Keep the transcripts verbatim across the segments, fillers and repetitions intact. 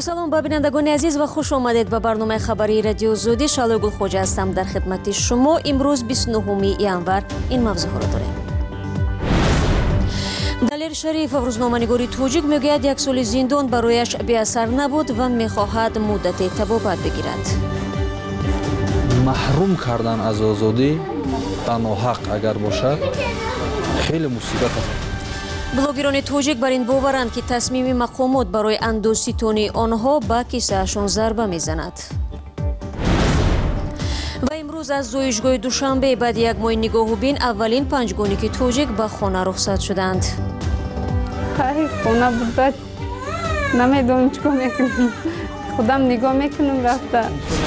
салом ба бинандагони азиз ва хуш омадед ба барномаи хабари радио Зуди. Шалои Гулхоҷа ҳастам дар хидмати шумо. Имрӯз бисту нӯҳуми январ ин мавзӯъҳоро дорем. Далер Шарифов, рӯзноманигори тоҷик, мегӯяд як соли зиндон барояш беасар набуд ва мехоҳад муддате табобат бигирад. маҳрум кардан аз озодӣ ба ноҳақ агар бошад хеле мусибат аст. блогерони тоҷик бар ин боваранд, ки тасмими мақомот барои андозситони онҳо ба киссаашон зарба мезанад. ва имрӯз аз зоишгоҳи душанбе баъди як моҳи нигоҳубин аввалин панҷгоники тоҷик ба хона рухсат шуданд. хай хона буда намедонам чӣ кор мекунам. худам нигоҳ мекунам рафта.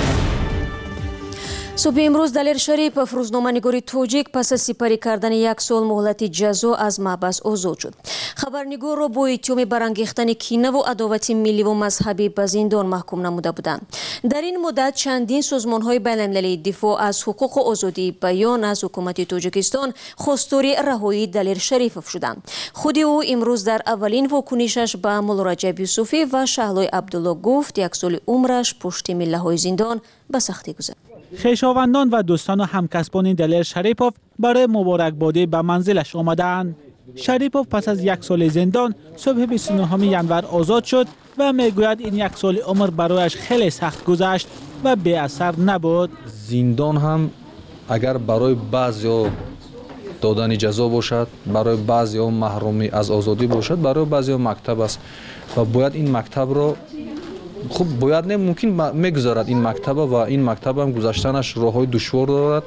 субҳи имрӯз Далер Шарипов, рӯзноманигори тоҷик, пас аз сипарӣ кардани як сол муҳлати ҷазо аз маҳбас озод шуд. Хабарнигорро бо иттиҳоми барангехтани кинаву адовати милливу мазҳабӣ ба зиндон маҳкум намуда буданд. дар ин муддат чандин созмонҳои байналмилалии дифоъ аз ҳуқуқу озодии баён аз ҳукумати Тоҷикистон хостори раҳоии Далер Шарипов шуданд. худи ӯ имрӯз дар аввалин вокунишаш ба Муллораҷаб Юсуфӣ ва Шаҳлой Абдулло гуфт, як соли умраш пушти миллаҳои зиндон ба сахтӣ гузашт. خویشاوندان و دوستان و همکسبان دلیر شریپوف برای مبارکبادی به منزلش آمدند. شریپوف پس از یک سال زندان صبح بیست و نهم ینور آزاد شد و میگوید این یک سال عمر برایش خیلی سخت گذشت و بی اثر نبود. زندان هم اگر برای بعضیا دادن جزا باشد، برای بعضیا محرومی از آزادی باشد، برای بعضیا مکتب است و باید این مکتب را خوب باید نه ممکن میگذارد این مکتب و این مکتب هم گذشتنش راههای دشوار دارد،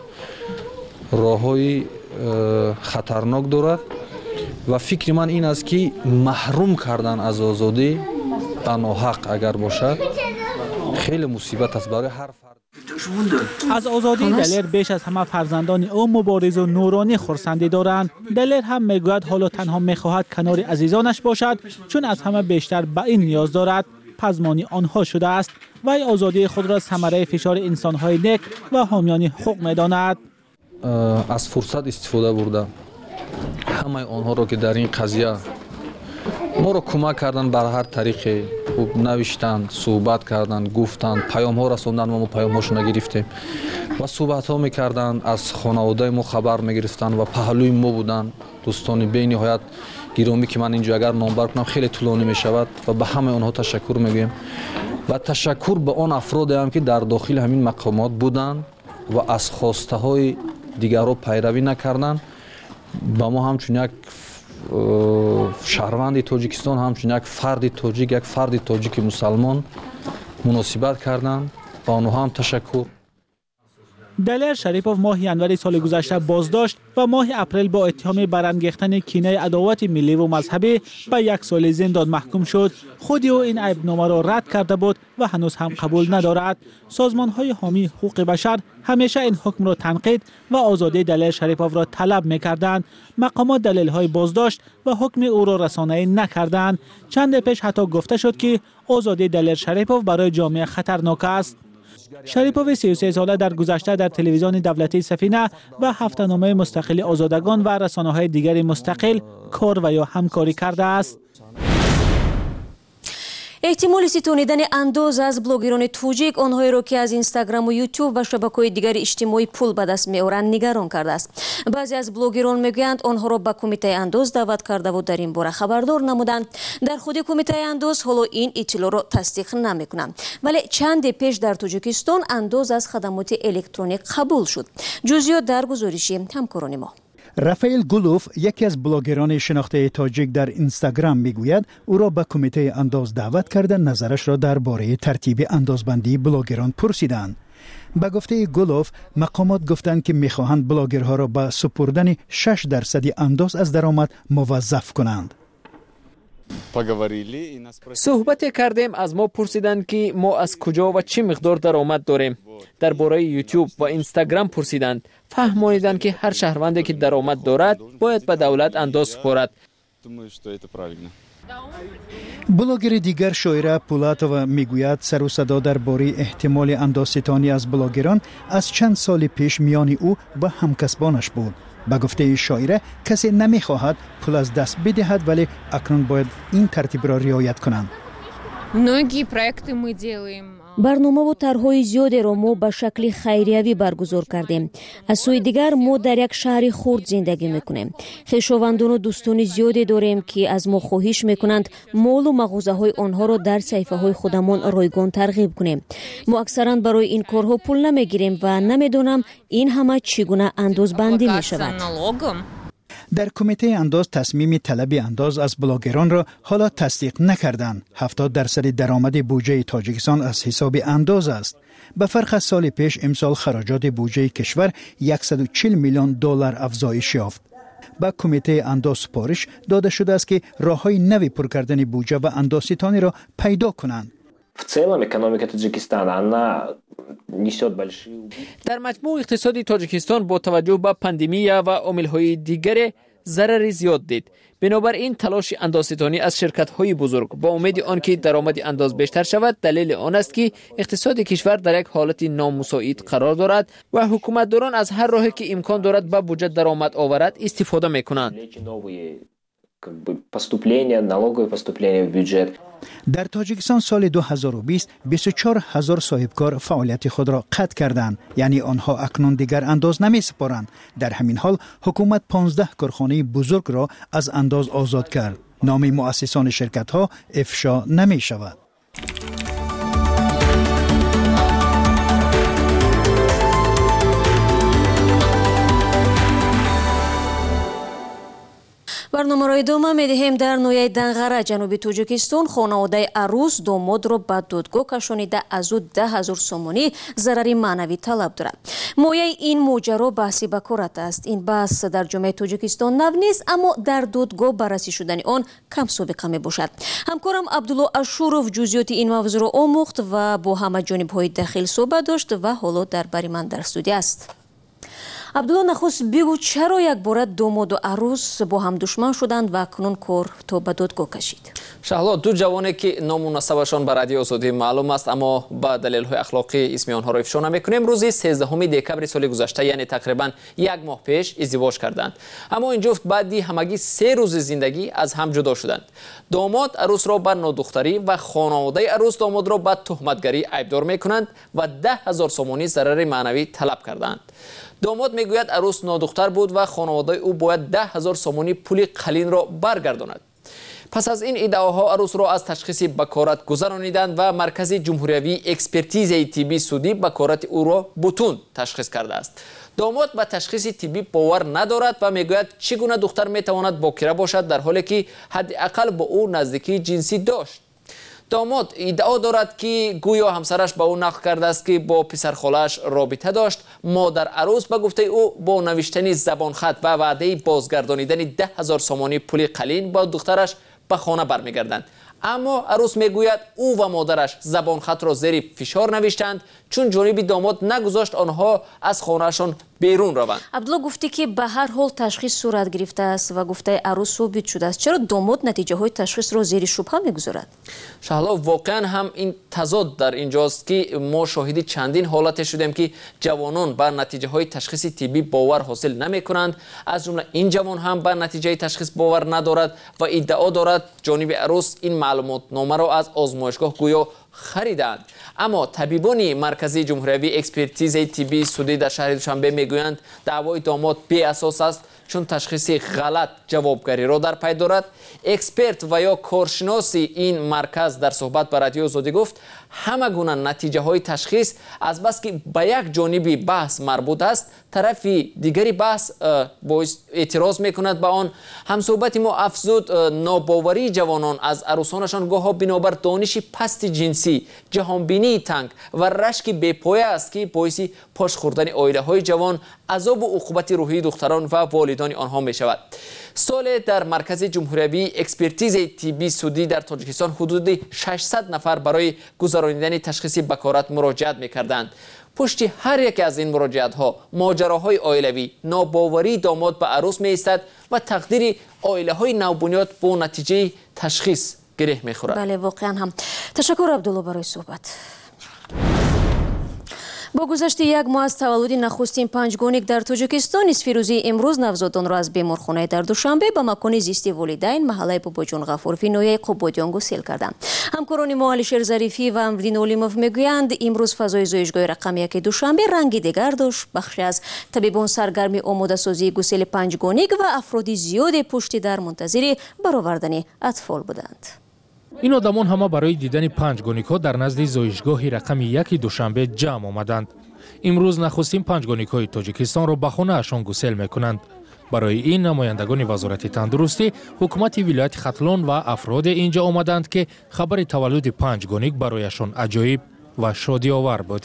راههای خطرناک دارد و فکر من این است که محروم کردن از آزادی به ناحق اگر باشد خیلی مصیبت است برای هر فرد. از آزادی دلیر بیش از همه فرزندان او مبارز و نورانی خرسندی دارند. دلیر هم میگوید حالا تنها میخواهد کنار عزیزانش باشد، چون از همه بیشتر به این نیاز دارد. پزمانی آنها شده است و آزادی خود را ثمره فشار انسان‌های نیک و حامیان حقوق می‌داند. از فرصت استفاده برده همه آنها را که در این قضیه ما را کمک کردن بر هر طریقی، نوشتن، صحبت کردن، گفتن، پیام ها رسوندن و ما پیام هاشون نگرفتیم و صحبت ها میکردن، از خانواده ما خبر میگرفتن و پهلوی ما بودن. دوستان به نهایت گرامی که من اینجا اگر نامبر کنم خیلی طولانی می شود و به همه آنها تشکر میگیم و تشکر به آن افرادی هم که در داخل همین مقامات بودند و از خواسته های دیگر رو پیروی نکردند. با ما همچون یک شهروند تاجیکستان، همچون یک فرد تاجیک، یک فرد تاجیک مسلمان مناسبت کردند. با آنها هم تشکر. دلیر شریپوف ماه ینور سال گذشته بازداشت و ماه اپریل با اتهام برانگیختن کینه عداوت ملی و مذهبی به یک سال زندان محکوم شد. خود او این عیبنامه را رد کرده بود و هنوز هم قبول ندارد. سازمان‌های حامی حقوق بشر همیشه این حکم را تنقید و آزادی دلیر شریپوف را طلب می‌کردند. مقامات دلیل‌های بازداشت و حکم او را رسانه‌ای نکردند. چند پیش حتی گفته شد که آزادی دلیر شریپوف برای جامعه خطرناک است. شریپوف سی و سه ساله در گذشته در تلویزیون دولتی سفینه و هفته‌نامه مستقل آزادگان و رسانه‌های دیگر مستقل کار و یا همکاری کرده است. احتمال ستونیدن اندوز از بلوگران توجیک آنهایی را که از اینستاگرام و یوتیوب و شبکه‌های دیگر اجتماعی پول به دست می‌آورند نگران کرده است. بعضی از بلوگران میگویند آنها را به کمیته اندوز دعوت کرده و در این باره خبردار نمودند. در خود کمیته اندوز حالا این اطلاع را تصدیق نمی‌کنند. ولی چند پیش در تاجیکستان اندوز از خدمات الکترونیک قبول شد. جزئیات در گزارش همکاران ما. رافائیل گولوف، یکی از بلاگران شناخته تاجیک در اینستاگرام، میگوید او را به کمیته انداز دعوت کرده نظرش را درباره ترتیب اندازبندی بلاگران پرسیدند. به گفته گولوف، مقامات گفتند که میخواهند بلاگرها را به سپردن شش درصد انداز از درآمد موظف کنند. صحبت کردیم، از ما پرسیدند که ما از کجا و چه مقدار درآمد داریم. درباره یوتیوب و اینستاگرام پرسیدند. فهمانیدند که هر شهروندی که درآمد دارد باید به دولت انداز سپارد. بلاگر دیگر شایره پولاتووا میگوید سر و صدا درباره احتمال اندازستانی از بلاگران از چند سال پیش میان او و همکسبانش بود. به گفته شاعره کسی نمیخواهد پول از دست بدهد، ولی اکنون باید این ترتیب را رعایت کنند. Многие проекты мы делаем. барномаву тарҳои зиёдеро мо ба шакли хайриявӣ баргузор кардем. аз сӯи дигар мо дар як шаҳри хурд зиндагӣ мекунем. хешовандону дӯстони зиёде дорем ки аз мо хоҳиш мекунанд молу мағозаҳои онҳоро дар саҳифаҳои худамон ройгон тарғиб кунем. мо аксаран барои ин корҳо пул намегирем ва намедонам ин ҳама чӣ гуна андозбандӣ мешавад. در کمیته انداز تصمیم طلب انداز از بلاگران را حالا تصدیق نکردند. هفتاد درصد درآمد بودجه تاجیکستان از حساب انداز است. به فرق از سال پیش امسال خراجات بودجه کشور صد و چهل میلیون دلار افزایش یافت. به کمیته انداز سپارش داده شده است که راههای نوی پر کردن بودجه و اندازستانی را پیدا کنند. В целом экономика Таджикистана, она несет большие... در مجموع اقتصاد تاجیکستان با توجه به پاندемия و عامل‌های دیگر ضرر زیاد دید. بنابراین تلاش اندازستانی از شرکت‌های بزرگ با امید آنکه درآمد انداز بیشتر شود دلیل آن است که اقتصاد کشور در یک حالت نامساعد قرار دارد و حکومتداران از هر راهی که امکان دارد به بودجه درآمد آورد استفاده می‌کنند. поступления, налоговые поступления в бюджет. در تاجیکستان سال دو هزار و بیست بیست و چهار هزار صاحبکار فعالیت خود را قطع کردند، یعنی آنها اکنون دیگر انداز نمی سپارند. در همین حال حکومت پانزده کارخانه بزرگ را از انداز آزاد کرد. نام مؤسسان شرکت ها افشا نمی شود. барномаро идома медиҳем. дар ноҳияи Данғара ҷануби Тоҷикистон хонаводаи арӯс домодро ба додгоҳ кашонида аз ӯ даҳ ҳазор сомонӣ зарари маънавӣ талаб дорад. мояи ин моҷаро баҳси бакорат аст. ин баҳс дар ҷомеаи Тоҷикистон нав нест, аммо дар додгоҳ баррасӣ шудани он кам собиқа мебошад. ҳамкорам Абдулло Ашуров ҷузъиёти ин мавзӯъро омӯхт ва бо ҳама ҷонибҳои дахил суҳбат дошт ва ҳоло дар бари ман дар студия аст. Абдулло, нахуст бигӯ чаро якбора домоду арӯс бо ҳам душман шуданд ва акнун кор то ба додгоҳ кашид? шаҳло, ду ҷавоне ки ному насабашон ба радиои Озодӣ маълум аст, аммо ба далелҳои ахлоқӣ исми онҳоро ифшо намекунем, рӯзи сездаҳуми декабри соли гузашта, яъне тақрибан як моҳ пеш издивоҷ карданд. аммо ин ҷуфт баъди ҳамагӣ се рӯзи зиндагӣ аз ҳам ҷудо шуданд. домод арӯсро ба нодухтарӣ ва хонаводаи арӯс домодро ба тӯҳматгарӣ айбдор мекунанд ва даҳ ҳазор сомонӣ зарари маънавӣ талаб карданд. домод мегӯяд арӯс нодухтар буд ва хонаводаи ӯ бояд даҳ ҳазор сомонӣ пули қалинро баргардонад. пас аз ин иддаоҳо арӯсро аз ташхиси бакорат гузарониданд ва маркази ҷумҳуриявии экспертизаи тиббии судӣ бакорати ӯро бутун ташхис кардааст. домод ба ташхиси тиббӣ бовар надорад ва мегӯяд чӣ гуна духтар метавонад бокира бошад дар ҳоле ки ҳадди ақал бо ӯ наздикии ҷинсӣ дошт. домод иддао дорад ки гӯё ҳамсараш ба ӯ нақл кардааст ки бо писархолааш робита дошт. модар арӯс ба гуфтаи ӯ бо навиштани забонхат ва ваъдаи бозгардонидани даҳ ҳазор сомонӣ пули қалин ба духтараш ба хона бармегарданд. аммо арӯс мегӯяд ӯ ва модараш забонхатро зери фишор навиштанд, чун ҷониби домод нагузошт онҳо аз хонаашон берун раванд. Абдулло гуфтӣ ки ба ҳар ҳол ташхис сурат гирифтааст ва гуфтаи арӯс собит шудааст. чаро домод натиҷаҳои ташхисро зери шубҳа мегузорад? шаҳло, воқеан ҳам ин тазод дар инҷост ки мо шоҳиди чандин ҳолате шудем ки ҷавонон ба натиҷаҳои ташхиси тиббӣ бовар ҳосил намекунанд. аз ҷумла ин ҷавон ҳам ба натиҷаи ташхис бовар надорад ва иддао дорад ҷониби арӯс ин маълумотномаро аз озмоишгоҳ гӯё хариданд. аммо табибони маркази ҷумҳуриявии экспертизаи тиббии судӣ дар шаҳри душанбе мегӯянд даъвои домод беасос аст, чун ташхиси ғалат ҷавобгариро дар пай дорад. эксперт ва ё коршиноси ин марказ дар суҳбат ба радиои Озодӣ гуфт ҳама гуна натиҷаҳои ташхис азбаски ба як ҷониби баҳс марбут аст, тарафи дигари баҳс боис эътироз мекунад ба он. ҳамсӯҳбати мо афзуд нобоварии ҷавонон аз арӯсонашон гоҳо бинобар дониши пасти ҷинсӣ, ҷаҳонбинии танг ва рашки бепоя аст ки боиси пош хӯрдани оилаҳои ҷавон, азобу уқубати рӯҳии духтарон ва волидони онҳо мешавад. соле дар маркази ҷумҳуриявии экспертизаи тиббии судӣ дар Тоҷикистон ҳудуди шашсад нафар барои гузаронидани ташхиси бакорат муроҷиат мекарданд. пушти ҳар яке аз ин муроҷиатҳо моҷароҳои оилавӣ, нобоварии домод ба арӯс меистад ва тақдири оилаҳои навбунёд бо натиҷаи ташхис гиреҳ мехӯрад. бале, воқеан ҳам. ташаккур Абдулло барои суҳбат. با گذشت یک ماه از تولد نخستین پنجگانیک در تاجیکستان، نصفیروزی امروز نوزادان را از بیمارخانه در دوشنبه به مکان زیست والدین محله باباجان غفوروی ناحیه قبادیان گسیل کردند. همکاران ما علیشیر ظریفی و امردین اولیموف میگویند امروز فضای زایشگاه رقم یک دوشنبه رنگی دیگر داشت. بخشی از طبیبان سرگرم آماده سازی گسیل پنجگانیک و افراد زیاد پشت در منتظر برآوردن اطفال بودند. این آدمان همه برای دیدن پنجگانیک ها در نزد زایشگاه رقم یک دوشنبه جمع آمدند. امروز نخستین پنجگانیک های تاجیکستان را به خانه اشان گسیل میکنند. برای این نمایندگان وزارت تندرستی، حکومت ولایت ختلان و افراد اینجا آمدند که خبر تولد پنجگانیک برایشان عجایب و شادی آور بود.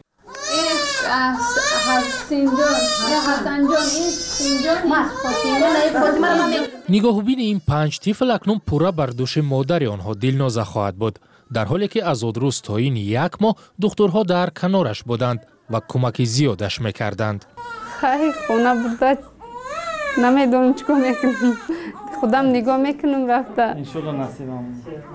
نگاهبین این پنج طفل اکنون پورا بر دوش مادر آنها دلنازه خواهد بود، در حالی که از روز تا این یک ماه دکترها در کنارش بودند و کمک زیادش میکردند. خیلی خونه بوده، نمیدونم چیکار میکنم، خودم نگاه میکنم رفته. انشالله نصیبم.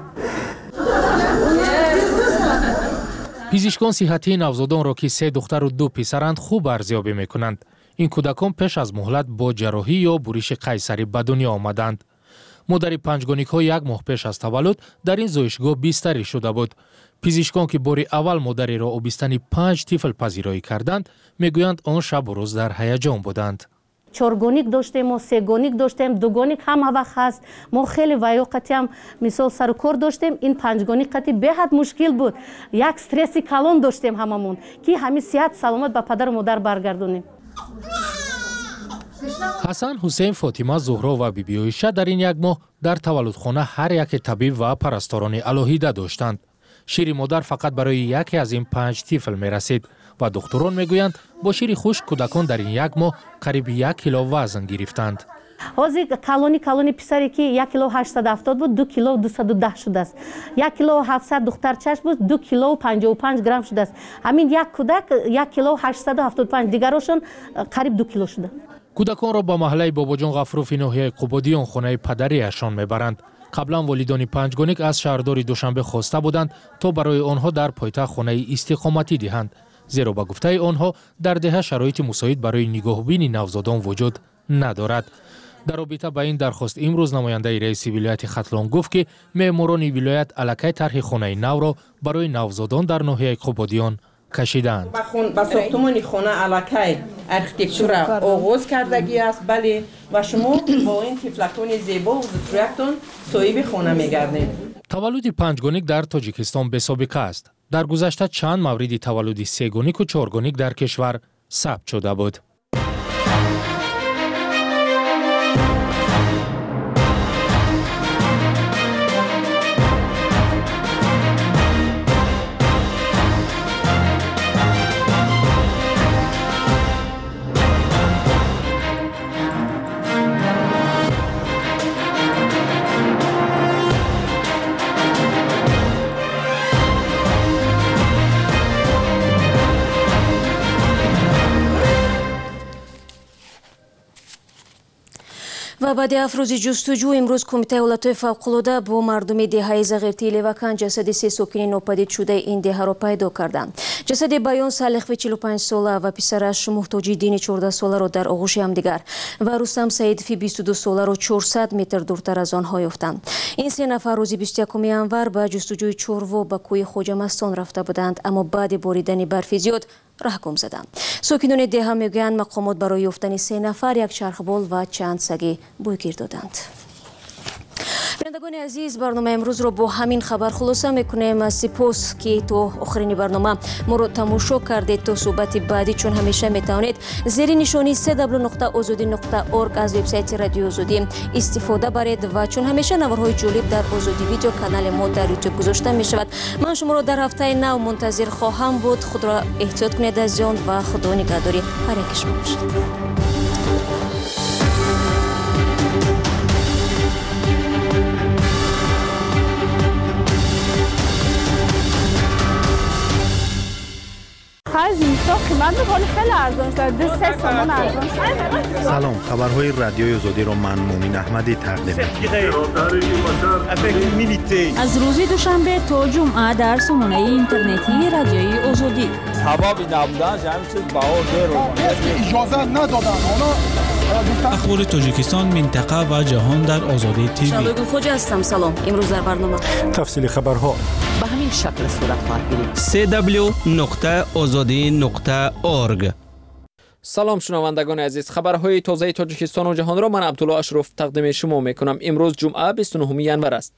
پزشکان صحتی نوزادان را که سه دختر و دو پسرند خوب ارزیابی میکنند. این کودکان پیش از مهلت با جراحی یا بریش قیصری به دنیا آمدند. مادر پنجگانیک ها یک ماه پیش از تولد در این زایشگاه بیستری شده بود. پزشکان که بار اول مادری را آبستن پنج طفل پذیرایی کردند میگویند آن شب و روز در هیجان بودند. چهارگانیک داشتیم و سه گانیک داشتیم، دو گانیک هم وقت هست. ما خیلی ویاقتی هم مثال سر کار داشتیم. این پنج گانیک قطعی به حد مشکل بود. یک استرسی کلان داشتیم هممون که همین صحت سلامت به پدر و مادر برگردونیم. حسن، حسین، فاطمه، زهرا و بیبی عایشه در این یک ماه در تولدخانه هر یک طبیب و پرستاران الهیده داشتند. شیر مادر فقط برای یکی از این پنج طفل می رسید و دکتران میگویند با شیر خوش کودکان در این یک ماه قریب یک کیلو وزن گرفتند. حاضر کلونی کلونی پسری که یک کیلو هشتصد و هفتاد بود، دو کیلو دویست و ده شده است. یک کیلو هفتصد دخترچش بود، دو کیلو پنجاه و پنج گرم شده است. همین یک کودک یک کیلو هشتصد و هفتاد و پنج، دیگرشون قریب دو کیلو شده. کودکان را به محله باباجان غفوروی ناحیه قبادیان خانه پدریشان میبرند. قبلا والدان پنجگانیک از شهردار دوشنبه خواسته بودند تا برای آنها در پایتخت خانه استقامتی دهند، زیرا به گفته آنها در ده شرایط مساعد برای نگاهبین نوزادان وجود ندارد. در رابطه با این درخواست امروز نماینده رئیس ولایت ختلان گفت که معماران ولایت الکی طرح خانه نو را برای نوزادان در ناحیه قبادیان کشیدند. با ساختمان خانه الکی ارکیتکتور آغاز کردگی است، بله، و شما با این طفلکان زیبا و زیباتون صاحب خانه میگردید. تولد پنجگانیک در تاجیکستان به سابقه است. در گذشته چند مورد تولد سه گانیک و چهار گانیک در کشور ثبت شده بود. و بعد افروز جستجو امروز کمیته حالتهای فوق‌العاده با مردم دهه زغیرتی لیوکن جسد سه ساکن ناپدید شده این دهه را پیدا کردند. جسد بیان سالخوی چهل و پنج ساله و پسرش محتاجی دین چهارده ساله را در آغوش همدیگر و رستم سعیدفی بیست و دو ساله را چهارصد متر دورتر از آنها یافتند. این سه نفر روز بیست و یکم انور به جستجوی چوروا به کوی خواجه مستان رفته بودند، اما بعد باریدن برف زیاد راه گم زدند. ساکنان دهه میگویند مقامات برای یافتن سه نفر یک چرخبال و چند سگ بویگیر دادند. بینندگان عزیز، برنامه امروز رو با همین خبر خلاصه میکنیم. سپاس که تو آخرین برنامه ما رو تماشا کردید. تا صحبت بعدی چون همیشه میتوانید زیر نشانی سه دبلیو نقطه آزادی نقطه اورگ از وبسایت رادیو آزادی استفاده برید و چون همیشه نوارهای جالب در آزادی ویدیو کانال ما در یوتیوب گذاشته می شود. من شما رو در هفته نو منتظر خواهم بود. خود را احتیاط کنید از زیان و خدا نگهداری هر یک شما باشد. خیلی من دوباره خیلی ارزان شد. ده سه سامان ارزان شد. سلام، خبرهای رادیوی آزادی را من مومین احمدی تقدیم می‌کنم. از روز دوشنبه تا جمعه در سامانه اینترنتی رادیوی آزادی. حبابی نبودن جمعی چیز بهار داره. اجازه ندادن. اخبار تاجیکستان، منطقه و جهان در آزادی تیوی. شادوگل خوجا هستم. سلام. امروز در برنامه تفصیل خبرها به همین شکل صورت خواهد گرفت. سی دبلیو نقطه آزادی نقطه اورگ. سلام شنوندگان عزیز، خبرهای تازه تاجیکستان و جهان را من عبدالله اشرف تقدیم شما میکنم. امروز جمعه بیست و نهم ژانویه است.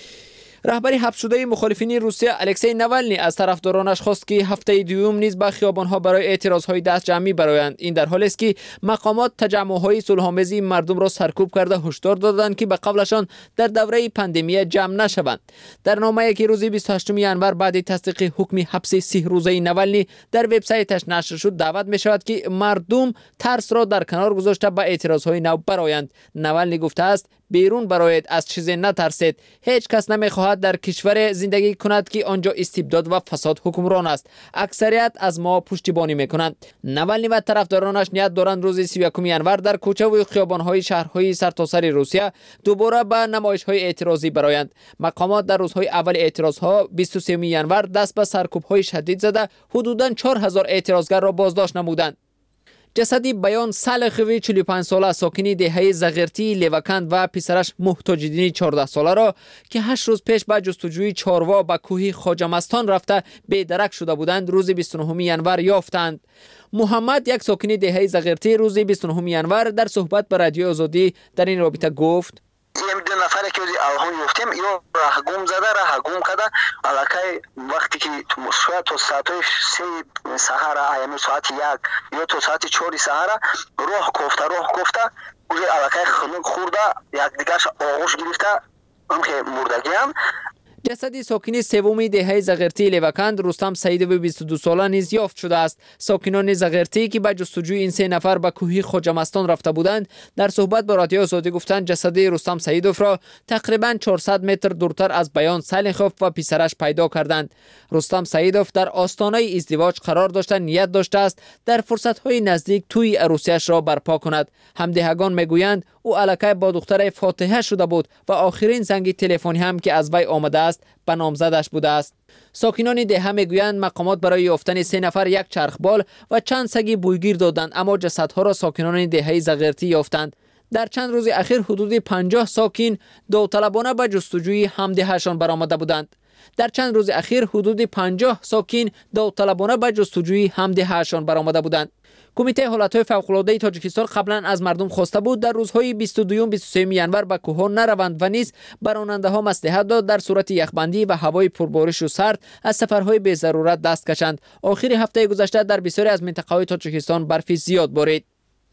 رهبری حبس شده مخالفین روسیه الکسی ناولنی از طرفدارانش خواست که هفته دوم نیز به خیابان‌ها برای اعتراض‌های دست جمعی برآیند. این در حالی است که مقامات تجمع‌های صلح‌آمیزی مردم را سرکوب کرده هشدار دادند که به قبلشان در دوره پاندمی جمع نشوند. در نامه‌ای که روز بیست و هشتم ژانویه بعد تصدیق حکم حبس سی روزه ناولنی در وبسایتش نشر شد دعوت می‌شود که مردم ترس را در کنار گذاشته به اعتراض‌های نو برآیند. ناولنی گفته است بیرون برآیید، از چیزی نترسید. هیچ کس نمیخواهد در کشور زندگی کند که آنجا استبداد و فساد حکمران است. اکثریت از ما پشتیبانی میکنند. ناولنی و طرفدارانش نیت دارند روز سی و یکم ژانویه در کوچه و خیابان‌های شهرهای سرتاسر روسیه دوباره به نمایش‌های اعتراضی برآیند. مقامات در روزهای اول اعتراضها بیست و سوم ژانویه دست به سرکوب‌های شدید زده حدوداً چهار هزار اعتراضگر را بازداشت نمودند. جسدی بیان سالخوی چهل و پنج ساله ساکنی دهه زغرتی لیوکند و پسرش محتاج‌الدین چهارده ساله را که هشت روز پیش به جستجوی چاروا به کوه خواجه‌مستان رفته بی‌درک شده بودند روز بیست و نهم ژانویه یافتند. محمد، یک ساکنی دهه زغرتی، روز بیست و نهم ژانویه در صحبت با رادیو آزادی در این رابطه گفت: یم دو نفر که الهام یافتیم یا راه گم زده راه گم کرده الکی وقتی که تو ساعت سه سحر ایام ساعت یک یا تو ساعت چهار سحر روح کوفته روح کوفته اون الکی خلق خورده یک دیگرش آغوش گرفته هم که مردگیان. جسدی ساکنی سومی دهه زغرتی لیوکند رستم سعید و بیست و دو ساله نیز یافت شده است. ساکنان زغرتی که به جستجوی این سه نفر به کوه خواجه‌مستان رفته بودند در صحبت با رادیو آزادی گفتند جسد رستم سعیدوف را تقریبا چهارصد متر دورتر از بیان سالخوف و پسرش پیدا کردند. رستم سعیدوف در آستانه ازدواج قرار داشته نیت داشته است در فرصت‌های نزدیک توی عروسیش را برپا کند. همدهگان میگویند او الکی با دختر فاتحه شده بود و آخرین زنگ تلفنی هم که از وی آمده است به نامزدش بوده است. ساکنان دهه میگویند مقامات برای یافتن سه نفر یک چرخبال و چند سگ بویگیر دادند اما جسدها را ساکنان دهه زغرتی یافتند. در چند روز اخیر حدود پنجاه ساکن داوطلبانه به جستجوی همدههشان برآمده بودند. در چند روز اخیر حدود پنجاه ساکن داوطلبانه به جستجوی همدههشان برآمده بودند. کمیته حالتهای فوق‌العاده تاجیکستان قبلا از مردم خواسته بود در روزهای بیست و دو و بیست و سه ژانویه به کوه‌ها نروند و نیز به راننده‌ها مصلحت داد در صورت یخبندی و هوای پربارش و سرد از سفرهای بی ضرورت دست کشند. آخر هفته گذشته در بسیاری از مناطق تاجیکستان برف زیاد بارید.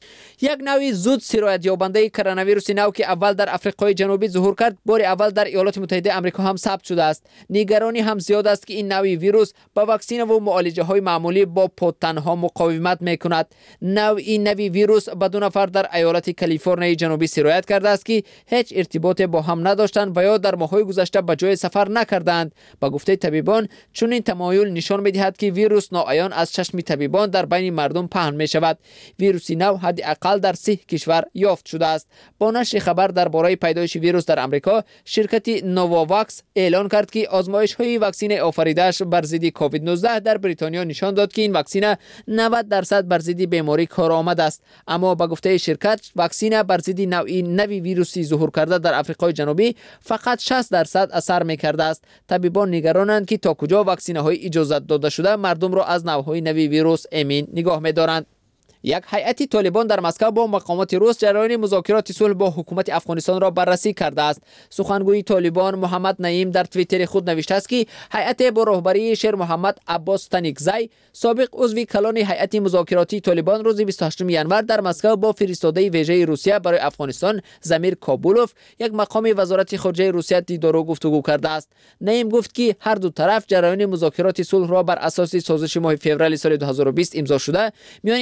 یک نوع زود سرایت یابنده کرونا ویروس نو که اول در آفریقای جنوبی ظهور کرد بار اول در ایالات متحده آمریکا هم ثبت شده است. نگرانی هم زیاد است که این نوع ویروس با واکسن و معالجه های معمولی با پوتنها مقاومت میکند. نوع این نوع ویروس به دو نفر در ایالت کالیفرنیا جنوبی سرایت کرده است که هیچ ارتباطی با هم نداشتند و یا در ماه‌های گذشته به جای سفر نکردند. با گفته طبیبان چون این تمایل نشان می‌دهد که ویروس ناعیان از چشم طبیبان در بین مردم پهن می‌شود. ویروس نو حداقل در سه کشور یافت شده است. با نشر خبر درباره پیدایش ویروس در آمریکا، شرکت نوواواکس اعلان کرد که آزمایش‌های واکسن آفریده‌اش بر ضد کووید نوزده در بریتانیا نشان داد که این واکسن نود درصد بر ضد بیماری کارآمد است. اما با گفته شرکت واکسن بر ضد نوعی نوی ویروسی ظهور کرده در آفریقای جنوبی فقط شصت درصد اثر می‌کرده است. طبیبان نگرانند که تا کجا واکسن‌های اجازه داده شده مردم را از نوع‌های نوی ویروس امین نگاه می‌دارند. یک هیئت طالبان در مسکو با مقامات روس جریان مذاکرات صلح با حکومت افغانستان را بررسی کرده است. سخنگوی طالبان محمد نعیم در توییتر خود نوشته است که هیئت با رهبری شیر محمد عباس تنیکزی، سابق عضو کلان هیئت مذاکراتی طالبان، روز بیست و هشتم ژانویه در مسکو با فرستاده ویژه روسیه برای افغانستان زمیر کابولوف، یک مقام وزارت خارجه روسیه دیدار و گفتگو کرده است. نعیم گفت که هر دو طرف جریان مذاکرات صلح را بر اساس سازش ماه فوریه سال دو هزار و بیست امضا شده میان ایالات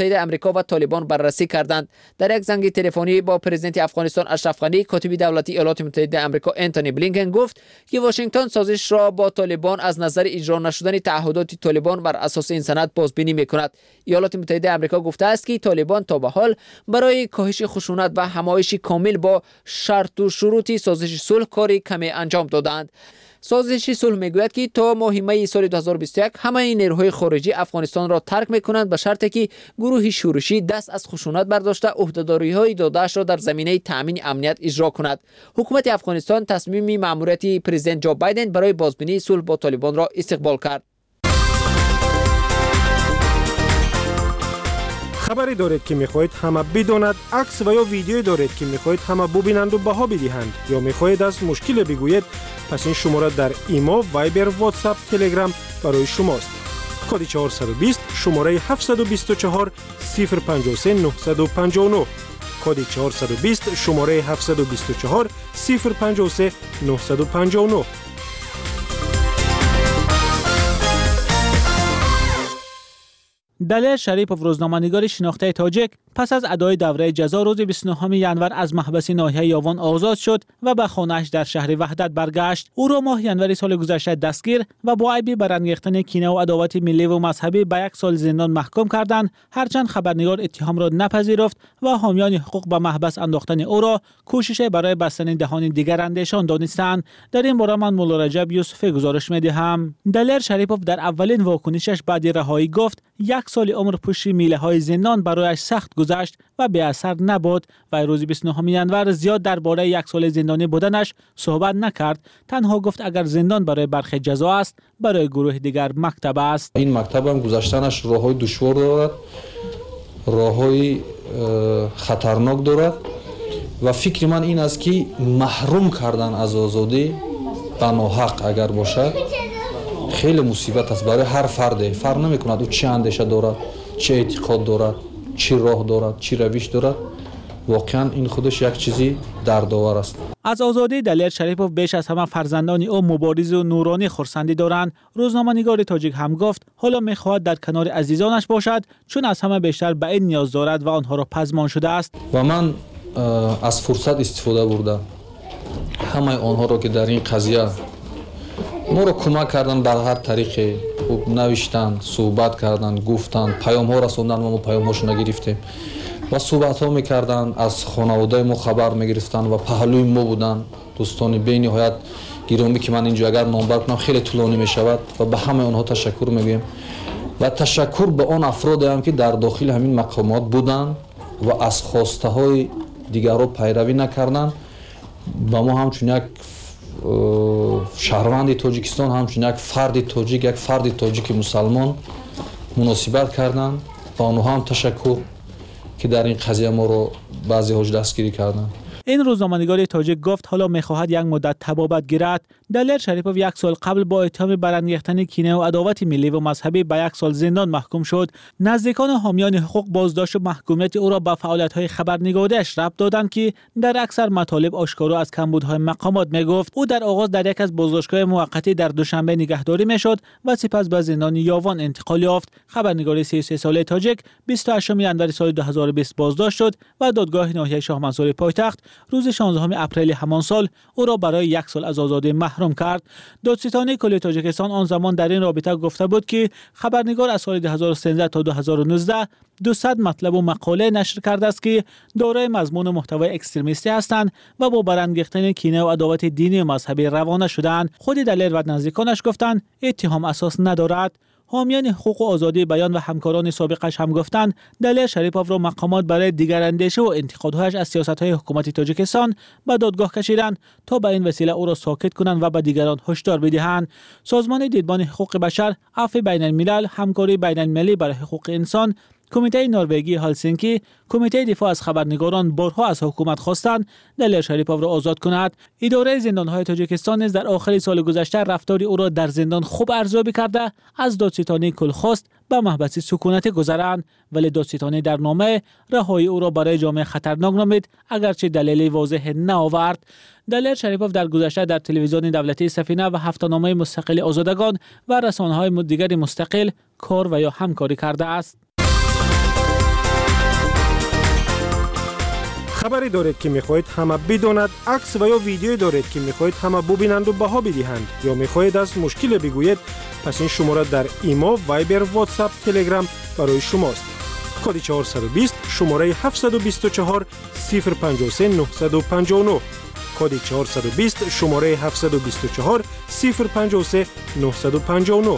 متحده آمریکا و طالبان بررسی کردند. در یک زنگ تلفنی با پرزیدنت افغانستان اشرف غنی، کاتب دولتی ایالات متحده آمریکا انتونی بلینکن گفت که واشنگتن سازش را با طالبان از نظر اجرا نشدن تعهدات طالبان بر اساس این سند بازبینی میکند. ایالات متحده آمریکا گفته است که طالبان تا به حال برای کاهش خشونت و همایش کامل با شرط و شروط سازش صلح کاری کمی انجام دادند. سازش صلح میگوید که تا ماه می سال دو هزار و بیست و یک همه نیروهای خارجی افغانستان را ترک میکنند به شرطی که گروه شورشی دست از خشونت برداشته عهدهداری‌های داده‌اش را در زمینه تامین امنیت اجرا کند. حکومت افغانستان تصمیم مأموریت پرزیدنت جو بایدن برای بازبینی صلح با طالبان را استقبال کرد. خبری دارید که میخواهید همه بداند، عکس و یا ویدیویی دارید که میخواهید همه ببینند و بها بدهند، یا میخواهید از مشکل بگویید، پس این شماره در ایما، وایبر، واتساپ، تلگرام برای شماست. کد چهارصد و بیست شماره هفتصد و بیست و چهار صفر پنجاه و سه نهصد و پنجاه و نه. کد چهارصد و بیست شماره هفتصد و بیست و چهار صفر پنجاه و سه نهصد و پنجاه و نه. دلیر شریپوف روزنامه‌نگار شناخته تاجیک پس از ادای دوره جزا روز بیست و نهم ژانویه از محبس ناحیه یاوان آزاد شد و به خانه‌اش در شهر وحدت برگشت. او را ماه ژانویه سال گذشته دستگیر و با عیب برانگیختن کینه و عداوت ملی و مذهبی به یک سال زندان محکوم کردند، هرچند خبرنگار اتهام را نپذیرفت و حامیان حقوق به محبس انداختن او را کوشش برای بستن دهان دیگر اندیشان دانستند. در این باره من مولا رجب یوسفی گزارش می‌دهم. دلیر شریپوف در اولین واکنشش بعد رهایی گفت یک سال عمر پشت میله‌های زندان برایش سخت گذشت و به اثر نبود و روز بیست و نهم ژانویه زیاد درباره یک سال زندانی بودنش صحبت نکرد. تنها گفت اگر زندان برای برخی جزا است، برای گروه دیگر مکتب است. این مکتب هم گذشتنش راههای دشوار دارد، راههای خطرناک دارد و فکر من این است که محروم کردن از آزادی به ناحق اگر باشد خیلی مصیبت است برای هر فرد. فرق نمی‌کند او چه اندیشه دارد، چه اعتقاد دارد، چی راه دارد، چی روش دارد. واقعا این خودش یک چیزی دردآور است. از آزادی دلیر شریپوف بیش از همه فرزندان او مبارز و نورانی خرسندی دارند. روزنامه‌نگار تاجیک هم گفت حالا می‌خواهد در کنار عزیزانش باشد، چون از همه بیشتر به این نیاز دارد و آنها را پزمان شده است. و من از فرصت استفاده بردم همه آنها را که در این قضیه ما رو کمک کردن بر هر طریقی، نوشتن، صحبت کردن، گفتن، پیام ها رسوندن و ما پیام هاشون نگرفتیم و صحبت ها میکردن، از خانواده ما خبر میگرفتن و پهلوی ما بودن. دوستان بی نهایت گرامی که من اینجا اگر نامبر کنم خیلی طولانی میشود و به همه آنها تشکر میگیم و تشکر به آن افراد هم که در داخل همین مقامات بودن و از خواسته های دیگر رو پیروی نکردن. با ما همچون یک شهروند تاجیکستان، همچون یک فرد تاجیک، یک فرد تاجیک مسلمان مناسبت کردن. با آنها هم تشکر که در این قضیه ما رو بعضی هاش دستگیری کردن. این روزنامه‌نگار تاجیک گفت حالا می‌خواهد یک مدت تبابت گیرد. دلیر شریپوف یک سال قبل با اتهام برانگیختن کینه و عداوت ملی و مذهبی به یک سال زندان محکوم شد. نزدیکان و حامیان حقوق بازداشت و محکومیت او را به فعالیت‌های خبرنگاری‌اش ربط دادند که در اکثر مطالب آشکارا از کمبودهای مقامات می‌گفت. او در آغاز در یک از بازداشتگاه موقتی در دوشنبه نگهداری می‌شد و سپس به زندان یاوان انتقال یافت. خبرنگار سی و سه ساله تاجیک بیست و هشتم ژانویه سال دو هزار و بیست بازداشت شد و دادگاه ناحیه شاه منصور پایتخت روز شانزدهم اپریل همان سال او را برای یک سال از آزادی محروم کرد. دادستانی کل تاجیکستان آن زمان در این رابطه گفته بود که خبرنگار از سال دو هزار و سیزده تا دو هزار و نوزده دویست مطلب و مقاله نشر کرده است که دارای مضمون و محتوای اکستریمیستی هستند و با برانگیختن کینه و عداوت دینی و مذهبی روانه شدند. خود دلیر و نزدیکانش گفتند اتهام اساس ندارد. حامیان حقوق و آزادی بیان و همکاران سابقش هم گفتند دلیر شریپوف را مقامات برای دیگر اندیشه و انتقادهایش از سیاست‌های حکومت تاجیکستان به دادگاه کشیدند تا به این وسیله او را ساکت کنند و به دیگران هشدار بدهند. سازمان دیدبان حقوق بشر، عفو بین الملل، همکاری بین المللی برای حقوق انسان، کمیته نروژی هلسینکی، کمیته دفاع از خبرنگاران بارها از حکومت خواستند دلیر شریپوف را آزاد کند. اداره زندان‌های تاجیکستان نیز در آخر سال گذشته رفتار او را در زندان خوب ارزیابی کرده از دادستانی کلخواست به محبس سکونت گذرند، ولی دادستانی در نامه رهایی او را برای جامعه خطرناک نامید اگرچه دلیلی واضح نآورد. دلیر شریپوف در گذشته در تلویزیون دولتی سفینه و هفته‌نامه مستقل آزادگان و رسانه‌های دیگر مستقل کار و یا همکاری کرده است. خبری دارید که میخواهید همه بداند، عکس و یا ویدیویی دارید که میخواهید همه ببینند و بها بدهند یا میخواهید از مشکل بگویید، پس این شماره در ایما، وایبر، واتساپ، تلگرام برای شماست. کد چهارصد و بیست شماره هفتصد و بیست و چهار صفر پنجاه و سه نهصد و پنجاه و نه. کد چهارصد و بیست شماره هفتصد و بیست و چهار صفر پنجاه و سه نهصد و پنجاه و نه.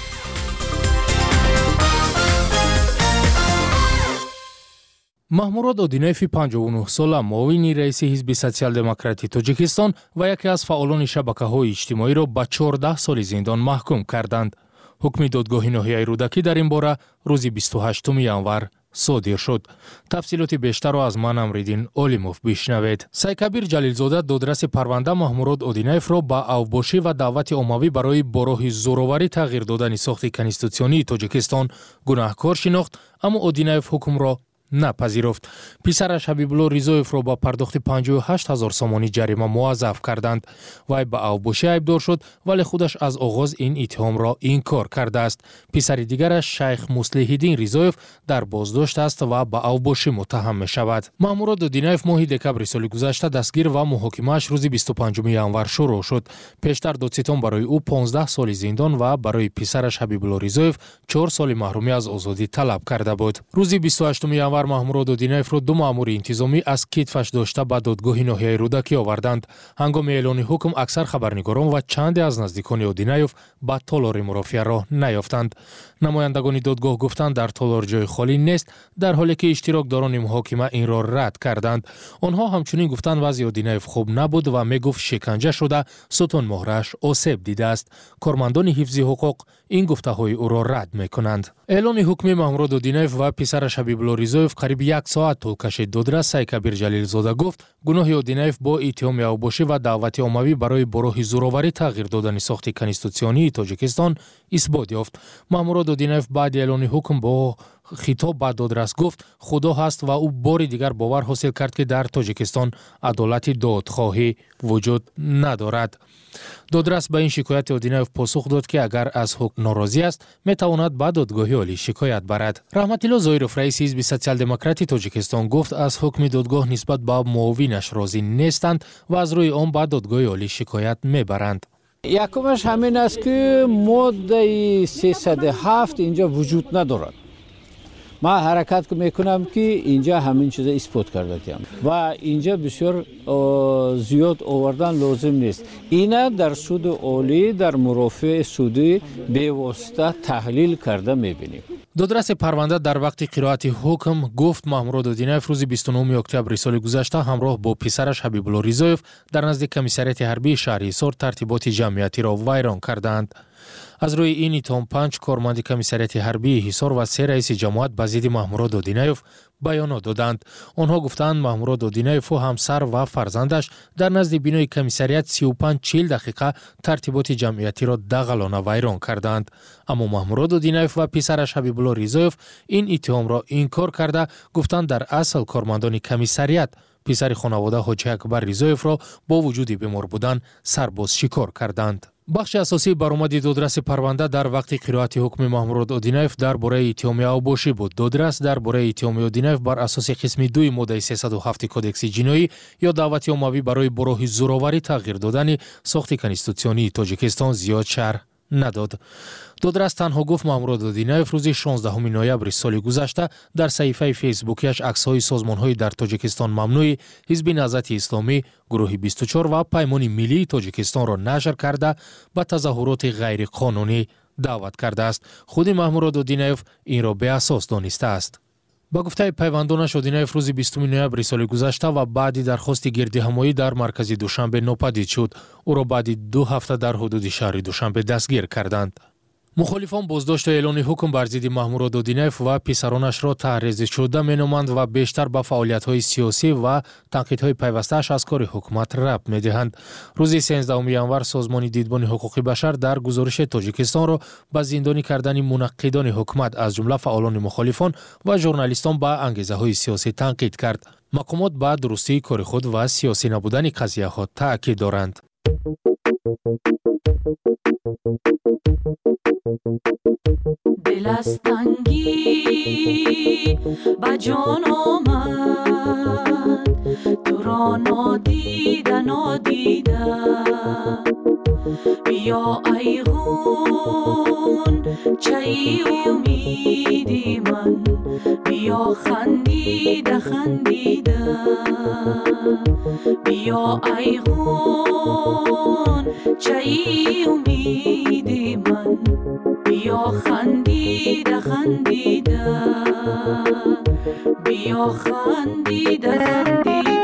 маҳмурод одинаеви панҷоҳу нӯҳ сола муовини раиси ҳизби социал-демократии тоҷикистон ва яке аз фаъолони шабакаҳои иҷтимоиро ба чордаҳ соли зиндон маҳкум карданд. ҳукми додгоҳи ноҳияи рӯдакӣ дар ин бора рӯзи бисту ҳаштуми январ صادر شد. تفصیلات بیشتر را از من امریدین اولیموف بشنوید. سایکبیر جلیلزاده دادرس پرونده مهموراد اودینایف را با اوباشی و دعوت عمومی برای براه زوراوری تغییر دادن ساخت کنستیتوسیونی تاجیکستان گناهکار شناخت، اما اودینایف حکم را نپذیرفت. پسرش حبیبالله ریزایف را با پرداخت پنجاه و هشت هزار سامانی جریمه موظف کردند. وی با اوباشی عیبدار شد ولی خودش از آغاز این اتهام را انکار کرده است. پسر دیگرش شیخ مصلح‌الدین ریزایف در بازداشت است و با اوباشی متهم می شود. ماموراد اودینایف ماه دکبر سال گذشته دستگیر و محاکمه‌اش روز بیست و پنجم ینور شروع شد. پیشتر دادستان برای او پانزده سال زندان و برای پسرش حبیبالله ریزایف چهار سال محرومی از آزادی طلب کرده بود. روز بیست و هشتم ینور ماموراد اودینایف را دو مأمور انتظامی از کتفش داشته به دادگاه ناحیه رودکی آوردند. هنگام اعلان حکم اکثر خبرنگاران و چند از نزدیکان اودینایف به تالار مرافعه راه نیافتند. نمایندگان دادگاه گفتند در تالار جای خالی نیست، در حالی که اشتراکداران محاکمه این را رد کردند. آنها همچنین گفتند وضع اودینایف خوب نبود و میگفت شکنجه شده، ستون مهرش آسیب دیده است. کارمندان حفظ حقوق این گفته‌های او را رد میکنند. اعلان حکم ماموراد اودینایف و پسرش حبیبالله ریزایف قریب یک ساعت طول کشید. دادرس سایکبیر جلیلزاده گفت گناه اودینایف با اتهام اوباشی و دعوت عمومی برای براه زوراوری تغییر دادن ساخت کنستیتوسیونی تاجیکستان اثبات یافت. ماموراد اودینایف بعد اعلان حکم با خطاب به دادرس گفت خدا هست و او بار دیگر باور حاصل کرد که در تاجیکستان عدالت دادخواهی وجود ندارد. دادرس به این شکایت اودینایف پاسخ داد که اگر از حکم ناراضی است میتواند به دادگاه عالی شکایت برد. رحمت الله ظاهرов رئیس حزب سوسیال دموکراتی تاجیکستان گفت از حکم دادگاه نسبت به معاونش راضی نیستند و از روی آن به دادگاه عالی شکایت میبرند. یکمش همین است که ماده سیصد و هفت اینجا وجود ندارد. ما حرکت میکنم که اینجا همین چیز اثبات کرده کیم و اینجا بسیار زیاد آوردن لازم نیست. اینا در سود عالی در مرافع سودی به واسطه تحلیل کرده میبینیم. دادرس پرونده در وقت قرائت حکم گفت ماموراد اودینایف روز بیست و نهم اکتبر سال گذشته همراه با پسرش حبیبالله ریزایف در نزدیک کمیساریات حربی شهر حصار ترتیبات جمعیتی را ویران کردند. از روی این اتهام پنج کارمند کمیساریات حربی حصار و سه رئیس جماعت به ضد ماموراد اودینایف بیانات دادند. آنها گفتند ماموراد اودینایف و همسر و فرزندش در نزد بینای کمیساریات سی و پنج چهل دقیقه ترتیبات جمعیتی را دغلانه ویران کردند. اما ماموراد اودینایف و پسرش حبیبالله ریزایف این اتهام را انکار کرده گفتند در اصل کارمندان کمیساریات پسر خانواده حاجی اکبر ریزایف را با وجود بیمار بودن سرباز شکار کردند. بخش اساسی برآمد دادرس پرونده در وقت قرائت حکم ماموراد اودینایف درباره اتهام اوباشی بود. دادرس درباره اتهام اودینایف بر اساس قسم دو ماده سیصد و هفت کدکس جنایی یا دعوت عمومی برای براه زوراوری تغییر دادن ساخت کنستیتوسیونی تاجیکستان زیاد شرح نداد. دادرس تنها گفت ماموراد اودینایف روز شانزدهم نوامبر سال گذشته در صفحه فیسبوکیش عکس‌های سازمان‌های در تاجیکستان ممنوع حزب نهضت اسلامی، گروه بیست و چهار و پیمان ملی تاجیکستان را نشر کرده به تظاهرات غیر قانونی دعوت کرده است. خود ماموراد اودینایف این را به اساس دانسته است. با گفته پیوندانش اودینایف روز بیستم نوامبر سال گذشته و بعدی درخواست گردهمایی در مرکز دوشنبه ناپدید شد. او را بعد دو هفته در حدود شهر دوشنبه دستگیر کردند. مخالفان بازداشت و اعلان حکم بر ضد ماموراد اودینایف و پسرانش را تحریض شده مینامند و بیشتر به فعالیت‌های سیاسی و تنقیدهای پیوسته‌اش از کار حکومت ربط می‌دهند. روز سیزدهم ینور سازمان دیدبان حقوق بشر در گزارش تاجیکستان را به زندانی کردن منقدان حکومت از جمله فعالان مخالفان و ژورنالیستان به انگیزه‌های سیاسی تنقید کرد. مقامات به درستی کار خود و سیاسی نبودن قضیه‌ها تاکید دارند. دل از تنگی با جان آمد را نادیده نادیده بیا ای غون چای امیدی من بیا خندیده خندیده بیا ای غون چای امیدی من بیا خندیده خندیده بیا خندیده خندیده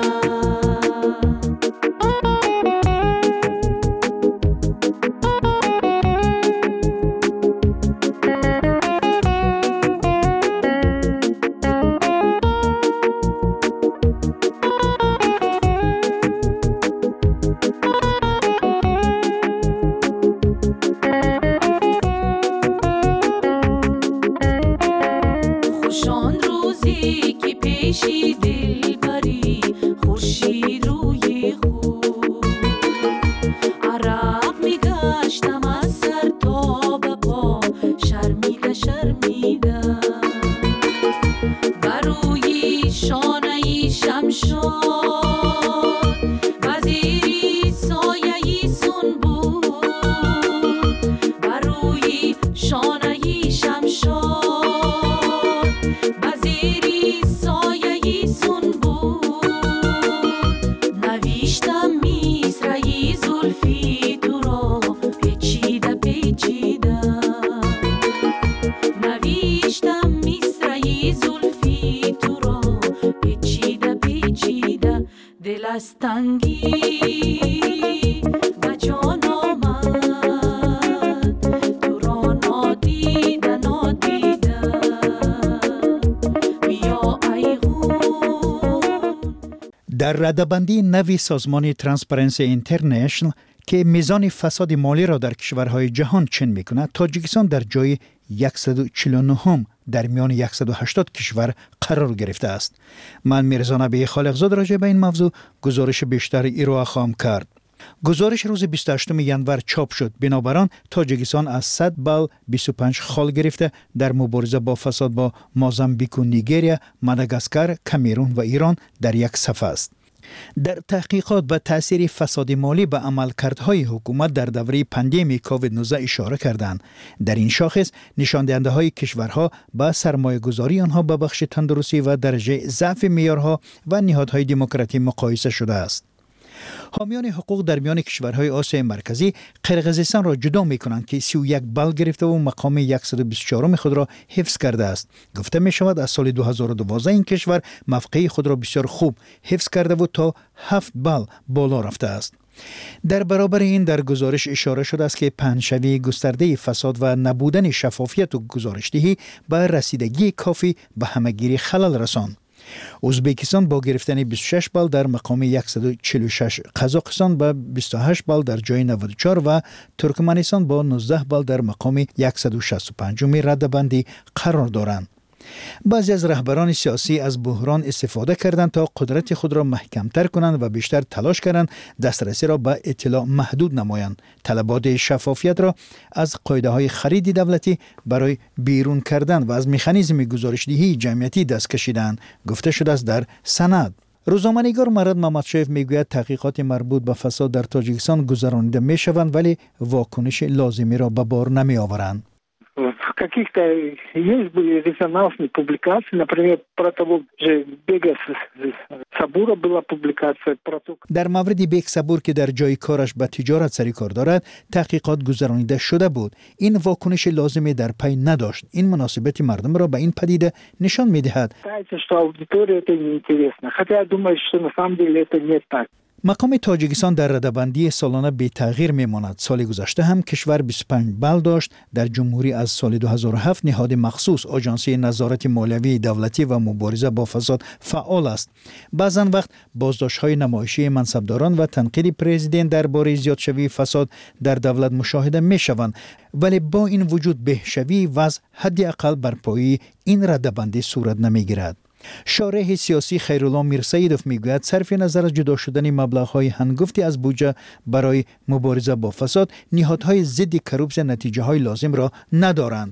در رده‌بندی نوی سازمان ترانسپرنسی اینترنشنال که میزان فساد مالی را در کشورهای جهان چین میکند، تاجیکستان در جای صد و چهل و نه در میان صد و هشتاد کشور قرار گرفته است. من میرزا نبی خالقزاد راجع به این موضوع گزارش بیشتر ایرو خواهم کرد. گزارش روز بیست و هشتم ژانویه چاپ شد. بنابر آن تاجیکستان از صد بال بیست و پنج خال گرفته در مبارزه با فساد با موزامبیک و نیگریا، ماداگاسکار، کامرون و ایران در یک صف است. در تحقیقات به تأثیر فساد مالی به عملکردهای حکومت در دوره پاندمی کووید نوزده اشاره کردند. در این شاخص نشان دهنده های کشورها با سرمایه گذاری آنها به بخش تندرستی و درجه ضعف معیارها و نهادهای دموکراتی مقایسه شده است. حامیان حقوق در میان کشورهای آسیای مرکزی قرقیزستان را جدا می کنند که سی و یک بال گرفته و مقام صد و بیست و چهار خود را حفظ کرده است. گفته می شود از سال دو هزار و دوازده این کشور موقع خود را بسیار خوب حفظ کرده و تا هفت بال بالا رفته است. در برابر این در گزارش اشاره شده است که پهنشوی گسترده فساد و نبودن شفافیت و گزارشدهی به رسیدگی کافی به همگیری خلل رساند. ازبکستان با گرفتن بیست و شش بال در مقام صد و چهل و شش، قزاقستان با بیست و هشت بال در جای نود و چهار و ترکمنستان با نوزده بال در مقام صد و شصت و پنج رده‌بندی قرار دارند. بعضی از رهبران سیاسی از بحران استفاده کردند تا قدرت خود را محکمتر کنند و بیشتر تلاش کردند دسترسی را به اطلاع محدود نمایند. طلبات شفافیت را از قاعده های خرید دولتی برای بیرون کردن و از مکانیزم گزارشدهی جمعیتی دست کشیدند، گفته شده است در سند. روزنامه‌نگار مراد محمدشایف میگوید تحقیقات مربوط به فساد در تاجیکستان گذرانیده میشوند ولی واکنش لازمی را به بار نمی آورند. В каких-то есть были резонансные публикации, например, про того же Бега Сабура была публикация про то. در مورد بیگ صبور که در جای کارش به تجارت سری کار دارد تحقیقات گذرانیده شده بود. این واکنش لازمی در پی نداشت. این مناسبت مردم را به این پدیده نشان می‌دهد. Что аудитория это неинтересно. Хотя я думаю, что на самом деле это не так. مقام تاجیکستان در رده‌بندی سالانه بی تغییر میماند. سال گذشته هم کشور بیست و پنج بال داشت. در جمهوری از سال دو هزار و هفت نهاد مخصوص آژانسی نظارت مالیوی دولتی و مبارزه با فساد فعال است. بعضن وقت بازداشت‌های نمایشی منصبداران و تنقید پرزیدنت درباره زیادشوی فساد در دولت مشاهده می‌شوند، ولی با این وجود بهشوی وضع حداقل بر پایه این رده‌بندی صورت نمی‌گیرد. شارح سیاسی خیرالله میرسیدوف میگوید صرف نظر از جدا شدن مبلغ‌های هنگفتی از بودجه برای مبارزه با فساد، نهادهای ضد کروپسیون نتیجه‌های لازم را ندارند.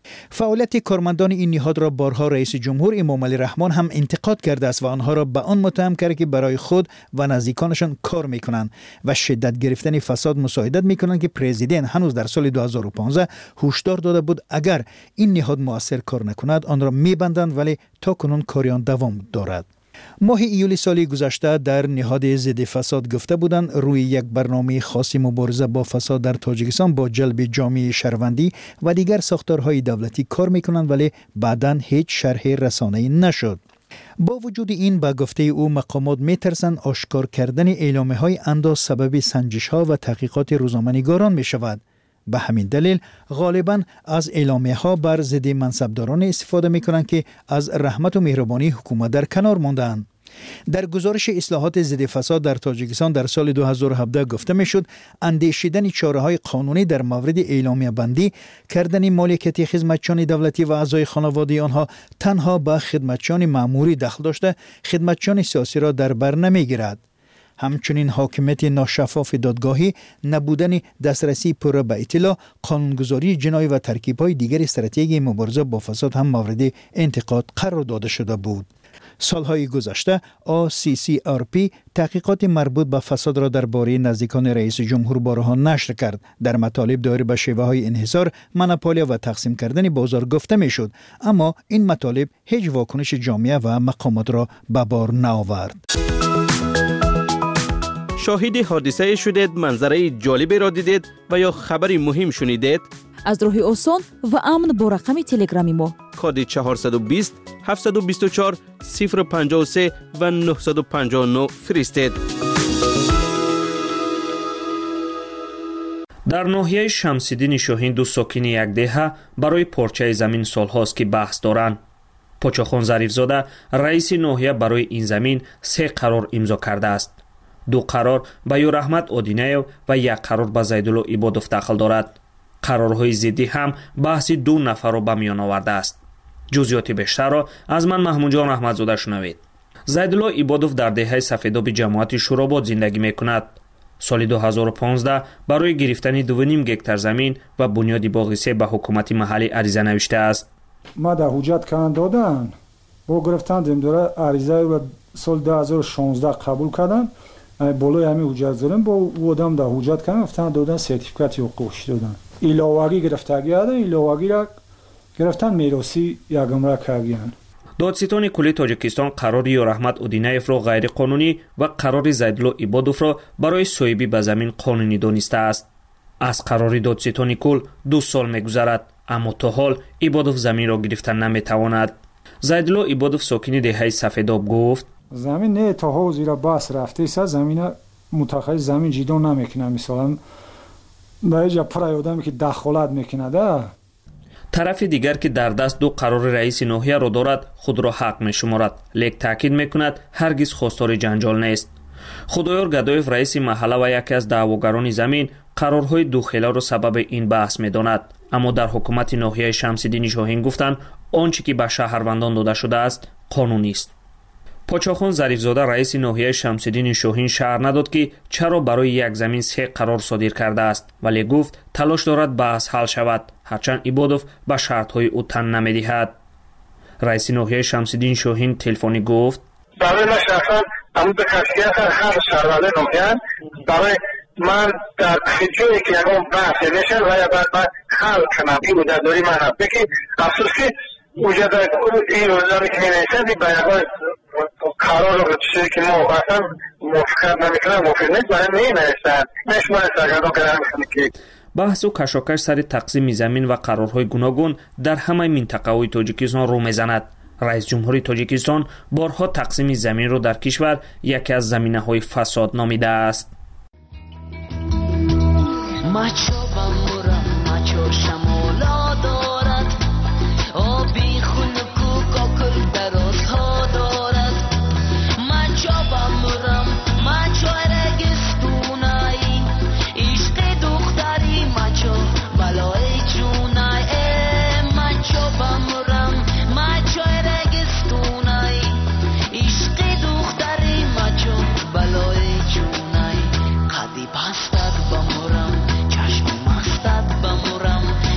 فعالیت کارمندان این نهاد را بارها رئیس جمهور امام علی رحمان هم انتقاد کرده است و آنها را به آن متهم کرده که برای خود و نزدیکانشان کار میکنند و شدت گرفتن فساد مساعدت میکنند که پرزیدنت هنوز در سال دو هزار و پانزده هشدار داده بود اگر این نهاد مؤثر کار نکند آن را میبندند، ولی تا کنون کار آن دوام دارد. ماه ایولی سال گذشته در نهاد ضد فساد گفته بودند روی یک برنامه خاص مبارزه با فساد در تاجیکستان با جلب جامعه شهروندی و دیگر ساختارهای دولتی کار میکنند، ولی بعداً هیچ شرح رسانه‌ای نشد. با وجود این به گفته او مقامات میترسند آشکار کردن اعلامیه های انداز سبب سنجش ها و تحقیقات روزنامه‌نگاران می شود. به همین دلیل غالباً از اعلامیه ها بر ضد منصبداران استفاده می کنند که از رحمت و مهربانی حکومت در کنار ماندند. در گزارش اصلاحات ضد فساد در تاجیکستان در سال دو هزار و هفده گفته می شد اندیشیدن چاره‌های قانونی در مورد اعلامیه بندی کردن مالکیت خدمتچیان دولتی و اعضای خانواده آنها تنها به خدمتچیان مأموری دخل داشته خدمتچیان سیاسی را در بر نمیگیرد. همچنین حاکمیت ناشفاف دادگاهی، نبودن دسترسی پر به اطلاع، قانونگذاری جنایی و ترکیب‌های دیگر استراتژی مبارزه با فساد هم مورد انتقاد قرار داده شده بود. سالهای گذشته آ سی سی آر پی تحقیقات مربوط به فساد را درباره نزدیکان رئیس جمهور بارها نشر کرد. در مطالب دایر به شیوه های انحصار، مونوپولیا و تقسیم کردن بازار گفته می شد، اما این مطالب هیچ واکنش جامعه و مقامات را به بار نآورد. شاهد حادثه شدید، منظره جالبی را دیدید و یا خبری مهم شنیدید؟ از راه آسان و امن با رقم تلگرامی ما کد چهارصد و بیست هفتصد و بیست و چهار صفر پنجاه و سه و نهصد و پنجاه و نه فرستید. در ناحیه شمس‌الدین شاهین دو ساکن یک دهه برای پارچه زمین سالهاست که بحث دارند. پاچاخان ظریفزاده رئیس ناحیه برای این زمین سه قرار امضا کرده است. دو قرار به یو رحمت آدینایو و یک قرار به زیدالله عبادوف داخل دارد. قرارهای ضدی هم بحث دو نفر را به میان آورده است. جزئیات بیشتر را از من محمود جان احمدزاده شنوید. زیدالله عبادوف در دهه سفیداب جماعت شوراباد زندگی میکند. سال دو هزار و پانزده برای گرفتن دو و نیم گکتار زمین و بنیاد باغچه به حکومت محلی عریضه نوشته است. ما در حجت کردن دادن با گرفتن زمیندار عریضه را سال دو هزار و شانزده قبول کردن. بالای همین حجت دارن با او آدم در حجت کردن گفتن دادن سرتیفیکات حقوقی دادن. ایلاوگی گرفتگی دادن، ایلاوگی را گرفتن میراثی یکم را کردن. دادستان کلی تاجیکستان قرار یو رحمت اودینایف را غیر قانونی و قرار زیدالله عبادوف را برای صاحبی به زمین قانونی دانسته است. از قرار دادستان کل دو سال میگذرد، اما تا حال عبادوف زمین را گرفتن نمیتواند. زیدالله عبادوف ساکن دهه سفیداب گفت زمین نه تا ها زیر بحث رفته است، زمین متخصص زمین جدا نمیکنه، مثلا در جا پرای آدمی که دخالت میکنه ده. طرف دیگر که در دست دو قرار رئیس ناحیه را دارد خود را حق میشمارد، لیک تاکید میکند هرگز خواستار جنجال نیست. خدایار گدایف رئیس محله و یکی از دعواگران زمین قرارهای دوخیله را سبب این بحث میداند، اما در حکومت ناحیه شمس‌الدین شاهین گفتند آنچه که به شهروندان داده شده است قانونی است. پاچاخان ظریفزاده رئیس ناحیه شمس‌الدین شاهین شرح نداد که چرا برای یک زمین سه قرار صادر کرده است، ولی گفت تلاش دارد بحث حل شود، هرچند عبادوف به شرطهای او تن نمیدهد. رئیس ناحیه شمس‌الدین شاهین تلفنی گفت برای من شخصا همون به خاصیت هر شهروند ناحیه برای من در جایی که یکم بحث نشه و یا بعد من حل کنم این رو در دوری من هم بکی افسوس که اوجه در این روزانی که می نیستند به یکم قرار رو چیزی که ما اصلا موفقیت نمیکنم موفق نیست برای می نیستند نش من سرگردان کنم میکنم که بحث و کشاکش سر تقسیم زمین و قرارهای گوناگون در همه منطقه‌های تاجیکستان رو میزند. رئیس جمهوری تاجیکستان بارها تقسیم زمین رو در کشور یکی از زمینه‌های فساد نامیده است. مچو بمورم مچو شمالا دارد آبی خونکو کاکل درازها دارد مچو بمورم مچو رگستونایی عشق دختری مچو بلای جونای مچو بمورم مچو رگستونایی عشق دختری مچو بلای جونای قدی بستد بمورم چشم مستد بمورم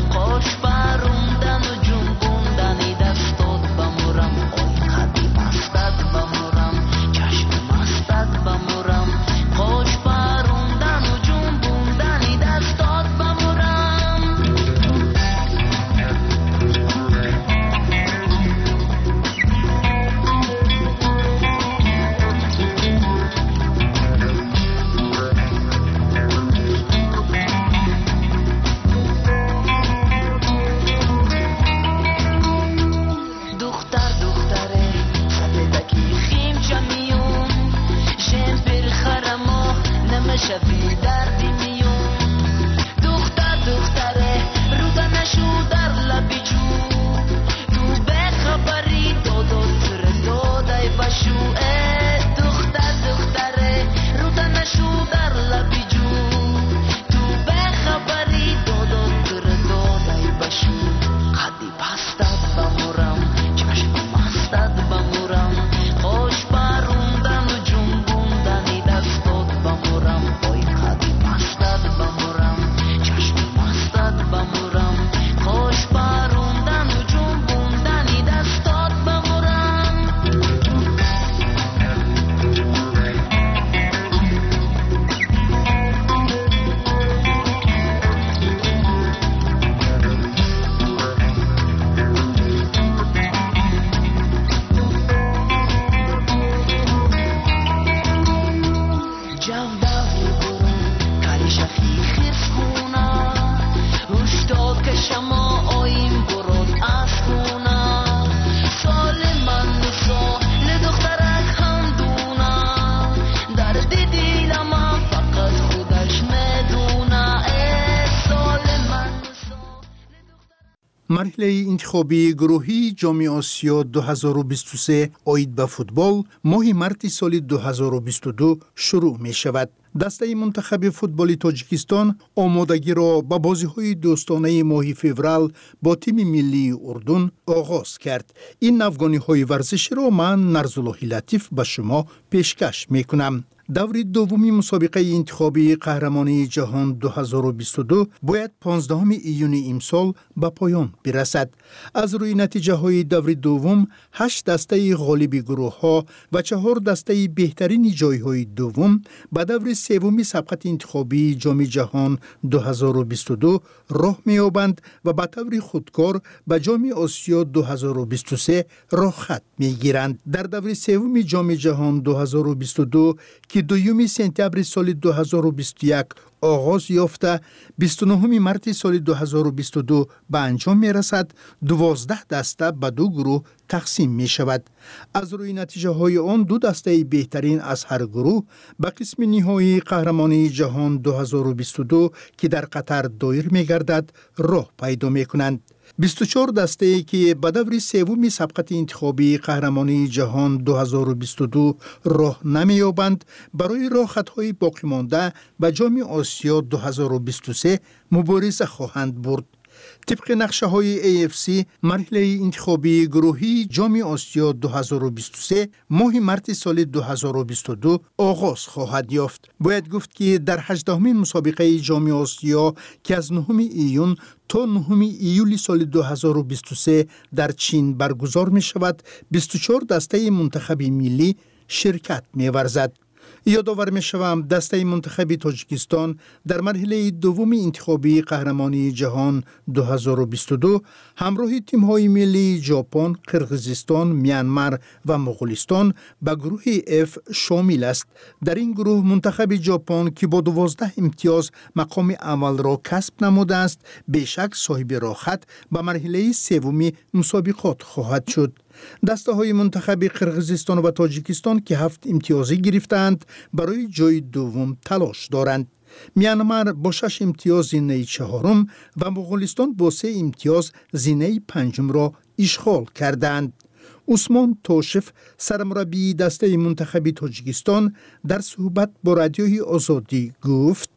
مرحله انتخابی گروهی جام آسیا دو هزار و بیست و سه عاید به فوتبال ماه مارس سال دو هزار و بیست و دو شروع می شود. دسته منتخب فوتبالی تاجیکستان آمادگی را به بازی‌های دوستانه ماه فوریه با تیم ملی اردن آغاز کرد. این افغانی‌های ورزشی را من نرزالله لطیف به شما پیشکش می‌کنم. دور دومی مسابقه انتخابی قهرمانی جهان دو هزار و بیست و دو باید پانزدهم ایون امسال به پایان برسد. از روی نتیجه های دور دوم، هشت دسته غالب گروه ها و چهار دسته بهترین جای های دوم به دور سومی سبقت انتخابی جام جهان دو هزار و بیست و دو راه می‌یابند و به طور خودکار به جام آسیا دو هزار و بیست و سه راه خط می‌گیرند. در دور سوم جام جهان دو هزار و بیست و دو که دوم سپتامبر سال دو هزار و بیست و یک آغاز یافته، بیست و نهم مارس سال دو هزار و بیست و دو به انجام می رسد. دوازده دسته به دو گروه تقسیم می شود. از روی نتیجه های آن دو دسته بهترین از هر گروه به قسم نهایی قهرمانی جهان دو هزار و بیست و دو که در قطر دایر می گردد راه پیدا می کنند. بیست و چهار دسته که به دور سوم سبقت انتخابی قهرمانی جهان دو هزار و بیست و دو راه نمی‌یابند، برای راه خطهای باقی مانده به جام آسیا دو هزار و بیست و سه مبارزه خواهند برد. طبق نقشه های ای اف سی، مرحله انتخابی گروهی جام آسیا دو هزار و بیست و سه ماه مارس سال دو هزار و بیست و دو آغاز خواهد یافت. باید گفت که در هجدهمین مسابقه جام آسیا که از نهم ایون تا نهم ایولی سال دو هزار و بیست و سه در چین برگزار می شود، بیست و چهار دسته منتخب ملی شرکت می ورزد. یادآور می شوم دسته منتخب تاجیکستان در مرحله دوم انتخابی قهرمانی جهان دو هزار و بیست و دو همراه تیم‌های ملی ژاپن، قرقیزستان، میانمار و مغولستان به گروه اف شامل است. در این گروه منتخب ژاپن که با دوازده امتیاز مقام اول را کسب نموده است، بیشک صاحب راه خط به مرحله سوم مسابقات خواهد شد. دسته های منتخب قرقیزستان و تاجیکستان که هفت امتیازی گرفتند برای جای دوم تلاش دارند. میانمار با شش امتیاز زینه چهارم و مغولستان با سه امتیاز زینه پنجم را اشغال کردند. عثمان توشف سرمربی دسته منتخب تاجیکستان در صحبت با رادیوی آزادی گفت: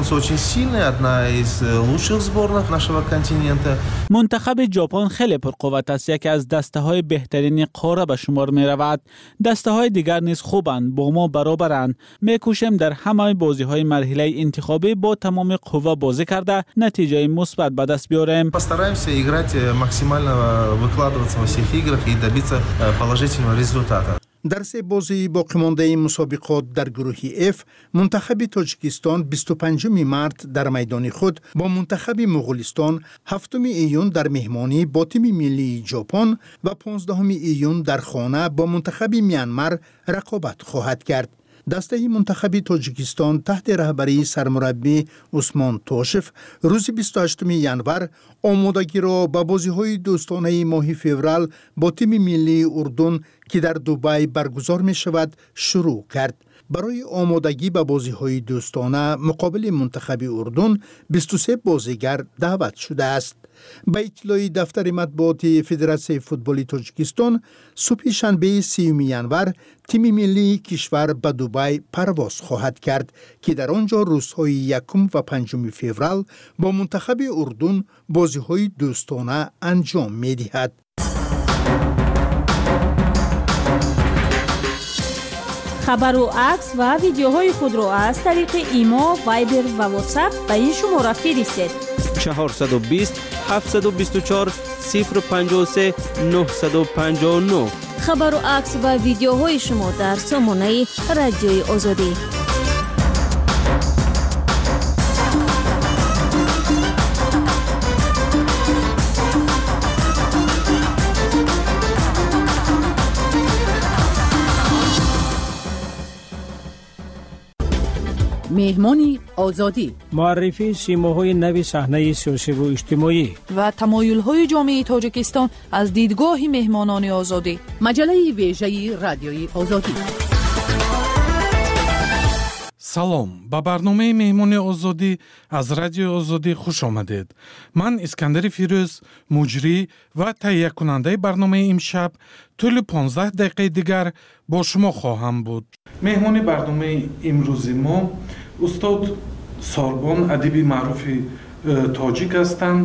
منتخب ژاپن خیلی پرقوت است، یکی از دسته های بهترین قاره به شمار می رود. دسته های دیگر نیز خوبند، با ما برابرند. می کوشیم در همه بازی های مرحله انتخابی با تمام قوه بازی کرده نتیجه مثبت به دست بیاریم. Постараемся играть максимально выкладываться во всех играх и добиться положительного результата. در سه بازی باقی مانده مسابقات در گروه اف، منتخب تاجیکستان بیست و پنجم مارس در میدان خود با منتخب مغولستان، هفتم ایون در مهمانی با تیم ملی ژاپن و پانزدهم ایون در خانه با منتخب میانمار رقابت خواهد کرد. دسته منتخب تاجیکستان تحت رهبری سرمربی عثمان توشف روز بیست و هشتم ژانویه آمادگی را به بازی‌های دوستانه ماه فوریه با تیم ملی اردن که در دبی برگزار می شود شروع کرد. برای آمادگی به بازی‌های دوستانه مقابل منتخب اردن بیست و سه بازیگر دعوت شده است. به اطلاع دفتر مطبوعات فدراسیون فوتبال تاجیکستان، صبح شنبه سیوم ژانویه تیم ملی کشور به دبی پرواز خواهد کرد که در آنجا روزهای یکم و پنجم فوریه با منتخب اردن بازی‌های دوستانه انجام می‌دهد. خبر و عکس و ویدیوهای خود را از طریق ایما، وایبر و واتساپ به این شماره فرستید: چهارصد و بیست هفتصد و بیست و چهار صفر پنجاه و سه نهصد و پنجاه و نه. خبر و عکس و ویدیوهای شما در سامانه رادیوی آزادی. مهمانی آزادی، معرفی سیماهای نوی صحنه سیاسی و اجتماعی و تمایل‌های جامعه تاجیکستان از دیدگاه مهمانان آزادی. مجله ویژه رادیوی آزادی. салом, ба барномаи меҳмони озодӣ аз радиои озодӣ хуш омадед. Ман Искандари Фирӯз, муҷрӣ ва таҳиякунандаи барномаи имшаб тӯли понздаҳ дақиқаи дигар бо шумо хоҳам буд. меҳмони барномаи имрӯзи мо устод Сорбон, адиби маъруфи тоҷик ҳастанд.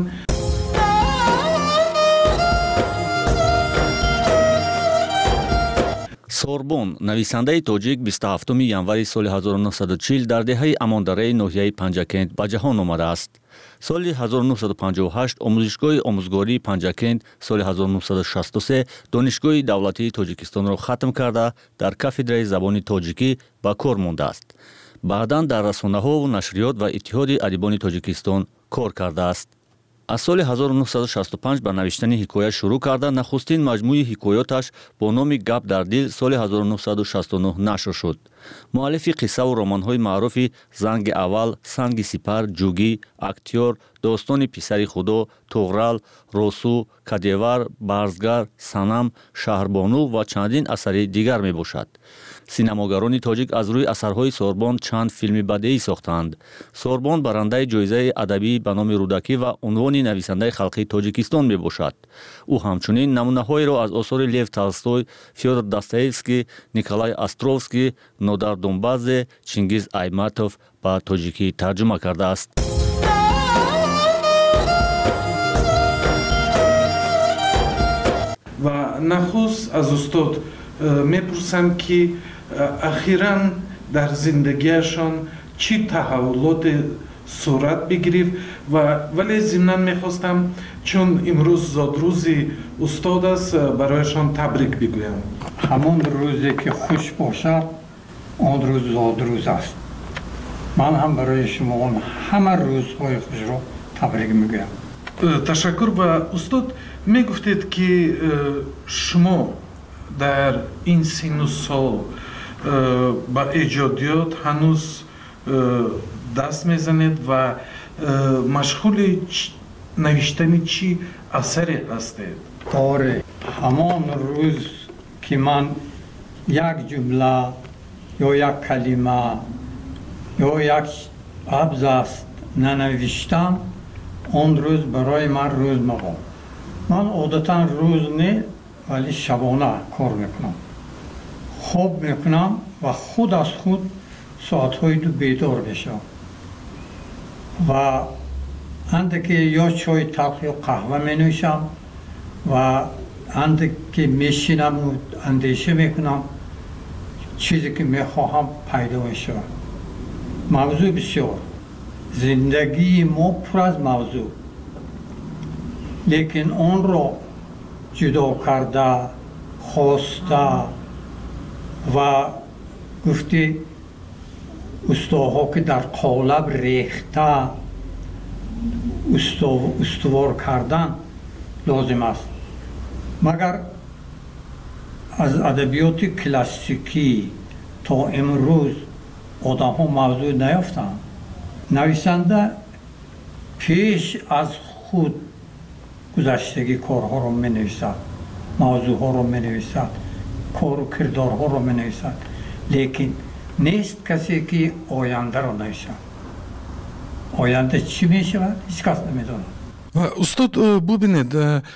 Сорбон, нависандаи тоҷик, бисту ҳафтуми январи соли ҳазору нуҳсаду чил дар деҳаи Амондараи ноҳияи Панҷакент ба ҷаҳон омадааст. соли ҳазору нуҳсаду панҷоҳу ҳашт омӯзишгоҳи омӯзгории Панҷакент, соли ҳазору нуҳсаду шасту се донишгоҳи давлатии Тоҷикистонро хатм карда, дар кафедраи забони тоҷикӣ ба кор мондааст. баъдан дар расонаҳову нашриёт ва иттиҳоди адибони Тоҷикистон кор кардааст. аз соли ҳазору нуҳсаду шасту панҷ ба навиштани ҳикоя шурӯъ карда, нахустин маҷмӯи ҳикоёташ бо номи «Гап дар дил» соли ҳазору нуҳсаду шасту нӯҳ нашр шуд. муаллифи қиссаву романҳои маъруфи «Занги аввал», «Санги сипар», «Ҷугӣ», «Актёр», «Достони писари худо», «Туғрал», «Росу», «Кадевар», «Барзгар», «Санам», «Шаҳрбону» ва чандин асари дигар мебошад. синамогарони тоҷик аз рӯи асарҳои Сорбон чанд филми бадеӣ сохтаанд. Сорбон барандаи ҷоизаи адабӣ ба номи рӯдакӣ ва унвони нависандаи халқии Тоҷикистон мебошад. ӯ ҳамчунин намунаҳоеро аз осори Лев Толстой, Фёдор Достоевский, Николай Островский, Нодар Донбадзе, Чингиз Айматов ба тоҷикӣ тарҷума кардааст. ва нахуст аз устод мепурсам ки ахиран дар зиндагиашон чӣ таҳаввулоте сурат бигирифт ва вале зимнан мехостам, чун имрӯз зодрӯзи устод аст, барояшон табрик бигӯям. ҳамон рӯзе ки хуш бошад, он рӯз зодрӯз аст. ман ҳам барои шумо ҳама рӯзҳои хушро табрик мегӯям. ташаккур. ва устод мегуфтед ки шумо дар ин синну сол ба эҷодиёт ҳанӯз даст мезанед ва машғули навиштани чӣ асаре ҳастед? оре, ҳамон рӯз ки ман як ҷумла ё як калима ё як абзац нанавиштам, он рӯз барои ман рӯз мабод. ман одатан рӯз не, вали шабона кор мекунам. хоб мекунам ва худ аз худ соатҳои ду бедор мешавам ва анде ки ё чойи талх ё қаҳва менӯшам ва анде ки мешинаму андеша мекунам, чизе ки мехоҳам пайдо мешавад. мавзӯъ бисёр, зиндагии мо пур аз мавзӯъ, лекин онро ҷудо карда, хоста ва гуфти устоҳо ки дар қолаб рехта устувор кардан лозим аст. магар аз адабиёти классикӣ то имрӯз одамҳо мавзӯъ наёфтанд. нависанда пеш аз худ гузаштагӣ корҳоро менависад, мавзӯъҳоро менависад, кору кирдорҳоро менависад, лекин нест касе ки ояндаро нависад. оянда чӣ мешавад, ҳеҷ кас намедонад. устод, бубинед,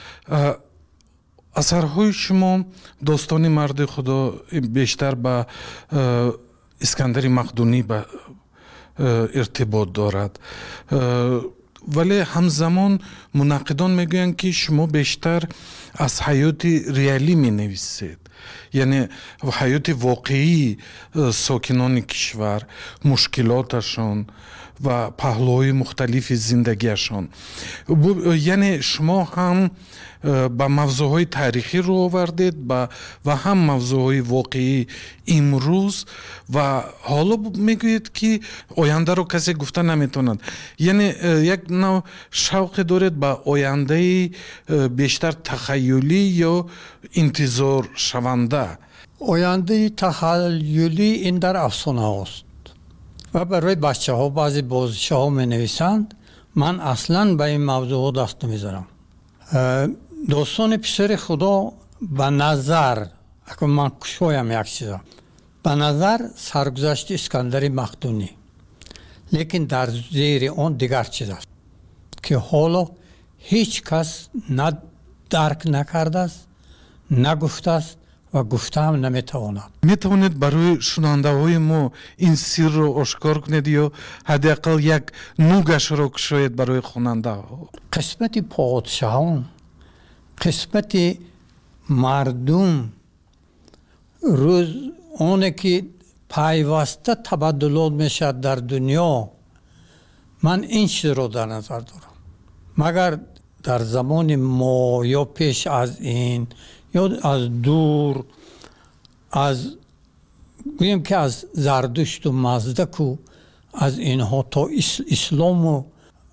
асарҳои шумо достони марди худо бештар ба Искандари Мақдунӣ ба иртибот дорад, вале ҳамзамон мунаққидон мегӯянд ки шумо бештар аз ҳаёти реалӣ менависед, яъне ҳаёти воқеии сокинони кишвар, мушкилоташон ва паҳлӯҳои мухталифи зиндагиашон. яъне шумо ҳам ба мавзӯъҳои таърихӣ рӯ овардед ва ҳам мавзӯъҳои воқеӣ имрӯз, ва ҳоло мегӯед ки ояндаро касе гуфта наметавонад. яъне як нав шавқе доред ба ояндаи бештар тахайюлӣ ё интизоршаванда? ояндаи тахайюлӣ ин дар афсонаҳост ва барои бачаҳо баъзе бозишаҳо менависанд. ман аслан ба ин мавзӯъҳо даст намезанам. достони писари худо ба назар, акун ман кушоям як чиза, به نظر سرگذشت اسکندر مقدونی، لیکن در زیر آن دیگر چیز است که حالا هیچ کس نه درک نکرده است، نگفته است و گفته هم نمیتواند. میتوانید برای شنونده های ما این سر رو آشکار کنید یا حداقل یک نوگش رو کشید برای خواننده ها؟ قسمت پادشاهان، قسمت مردم، روز اونه که پیوسته تبادلات میشد در دنیا، من این چیز رو در نظر دارم. مگر در زمان ما یا پیش از این یا از دور، از گویم که از زردشت و مزدک و از اینها تا اسلام و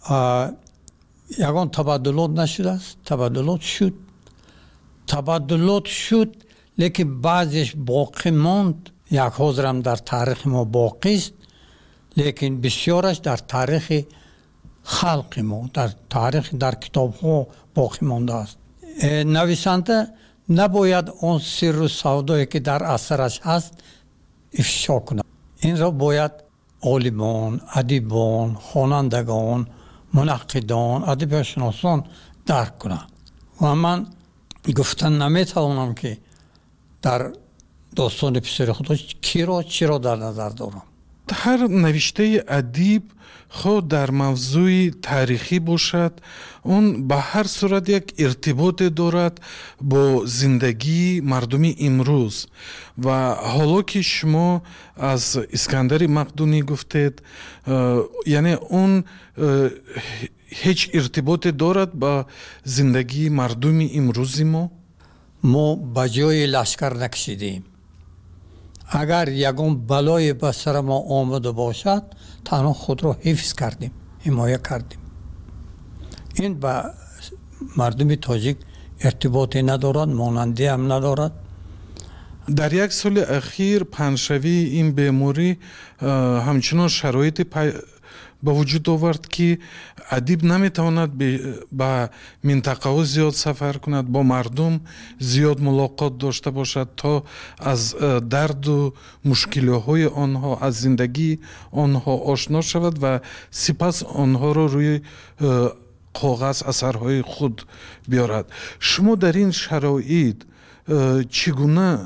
یگان تبادلات نشده است. تبادلات شد تبادلات شد لیکن بعضش باقی ماند. یک حاضرم در تاریخ ما باقی است، لیکن بسیارش در تاریخ خلق ما، در تاریخ در کتاب ها باقی مانده است. نویسنده نباید اون سر و سودایی که در اثرش هست افشا کنه. این را باید عالمان، ادیبان، خوانندگان، منقدان، ادبیاتشناسان درک کنند. و من گفتن نمیتوانم که در داستان پسر خدا کی را چی را در نظر دارم. هر نوشته ادیب خود در موضوع تاریخی باشد، اون به هر صورت یک ارتباط دارد با زندگی مردمی امروز. و حالا که شما از اسکندر مقدونی گفتید، یعنی اون هیچ ارتباط دارد با زندگی مردمی امروزی ما؟ ما به جای لشکر نکشیدیم. اگر یگان بلای به سر ما آمده باشد، تنها خود را حفظ کردیم، حمایه کردیم. این به مردم تاجیک ارتباطی ندارد، مانندی هم ندارد. در یک سال اخیر پنشوی این بیماری همچنان شرایط پی... به وجود آورد که ادیب نمیتواند به منطقه ها زیاد سفر کند، با مردم زیاد ملاقات داشته باشد تا از درد و مشکل های آنها، از زندگی آنها آشنا شود و سپس آنها را روی کاغذ اثرهای خود بیارد. شما در این شرایط چگونه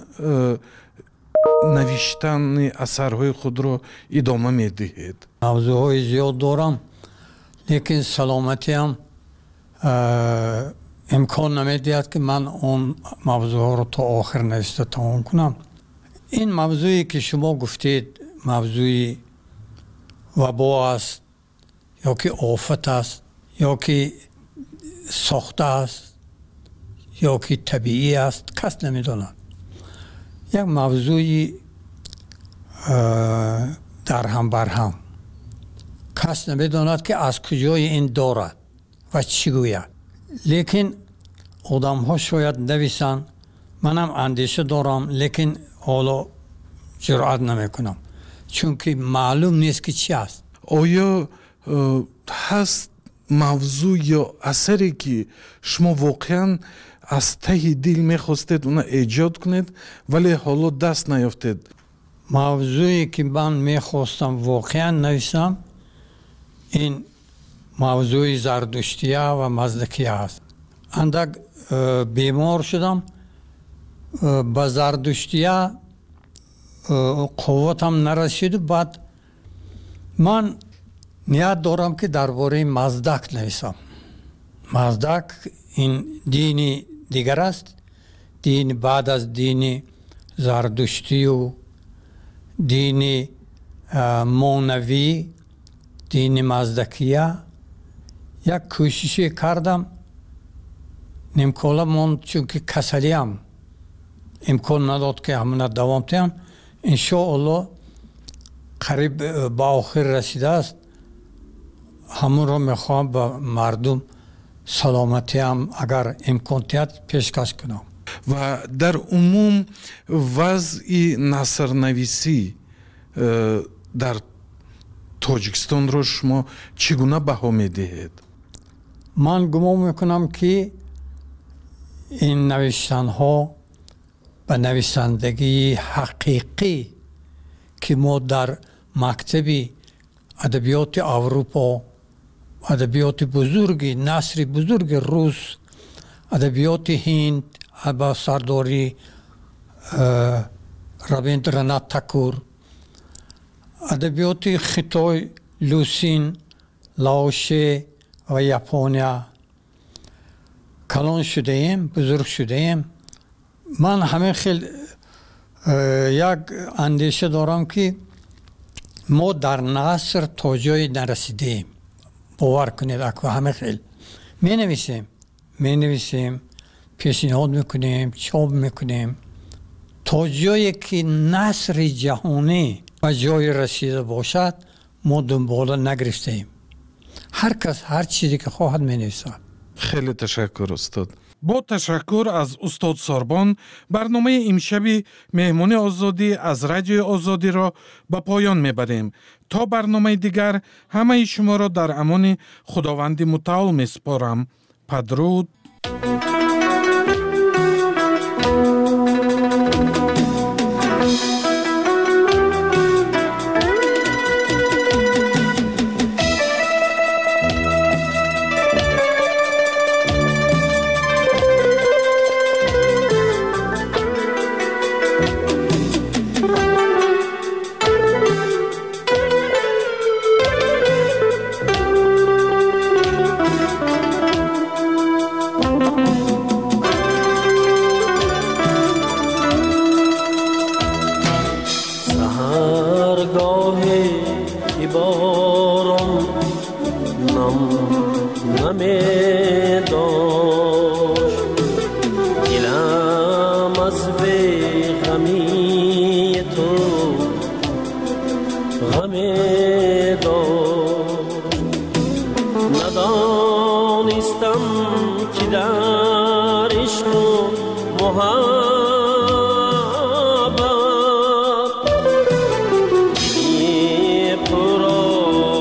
نوشتن اثرهای خود را ادامه می دهید؟ موضوع های زیاد دارم، لیکن سلامتی هم امکان نمی دهد که من اون موضوع ها را تا آخر نوشته تمام کنم. این موضوعی که شما گفتید موضوع وبا است یا که آفت است یا که ساخته است یا که طبیعی است، کس نمی داند. یک موضوعی در هم بر هم، کس نمی داند که از کجای این دارد و چی گوید. لیکن آدم ها شاید نویسن، منم اندیشه دارم لیکن حالا جرأت نمی کنم، چون که معلوم نیست که چی است. آیا هست موضوع یا اثری که شما واقعا از ته دل میخواستید اونا ایجاد کنید ولی حالا دست نیافتید؟ موضوعی که من میخواستم واقعا نویسم این موضوع زردشتیه و مزدکیه است. اندک بیمار شدم، به زردشتیه قوتم نرسید. بعد من نیت دارم که درباره مزدک نویسم. مزدک این دینی دیگر است، دین بعد از دین زردشتی و دین مونوی، دین مزدکیه. یک کوششی کردم، نیمکالا موند چون که کسلیم امکان نداد که همون دوام تیم. انشاءالله قریب به آخر رسیده است. همون را میخوام به مردم سلامتی هم اگر امکانیت پیشکش کنم. و در عموم وضع نثرنویسی در تاجیکستان رو شما چگونه بها میدهید؟ من گمان میکنم که این نوشتن ها به نویسندگی حقیقی که ما در مکتب ادبیات اروپا، ادبیات بزرگ، نثر بزرگ روس، ادبیات هند با سرداری رابیندرانات تاکور، ادبیات خطای لوسین، لاوشه و یاپونیا کلان شده ایم، بزرگ شده ایم. من همه خیلی یک اندیشه دارم که ما در نثر تا جای نرسیده ایم. باور کنید اکو همه خیلی می نویسیم می نویسیم پیشنهاد میکنیم، چاپ میکنیم تا جایی که نثر جهانی و جای رسیده باشد ما دنبال نگرفته ایم. هر کس هر چیزی که خواهد می نویسد. خیلی تشکر استاد. با تشکر از استاد ساربان برنامه امشبی مهمون آزادی از رادیو آزادی را به پایان میبریم. تا برنامه دیگر همه شما را در امان خداوند متعال میسپارم. بدرود.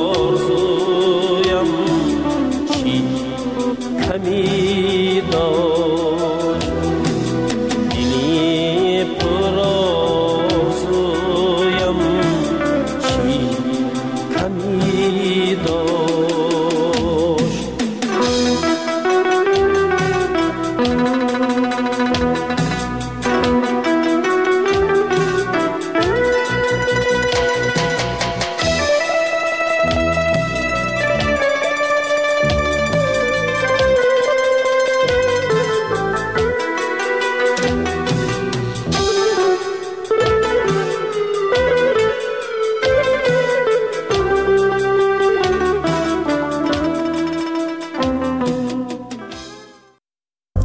Hamido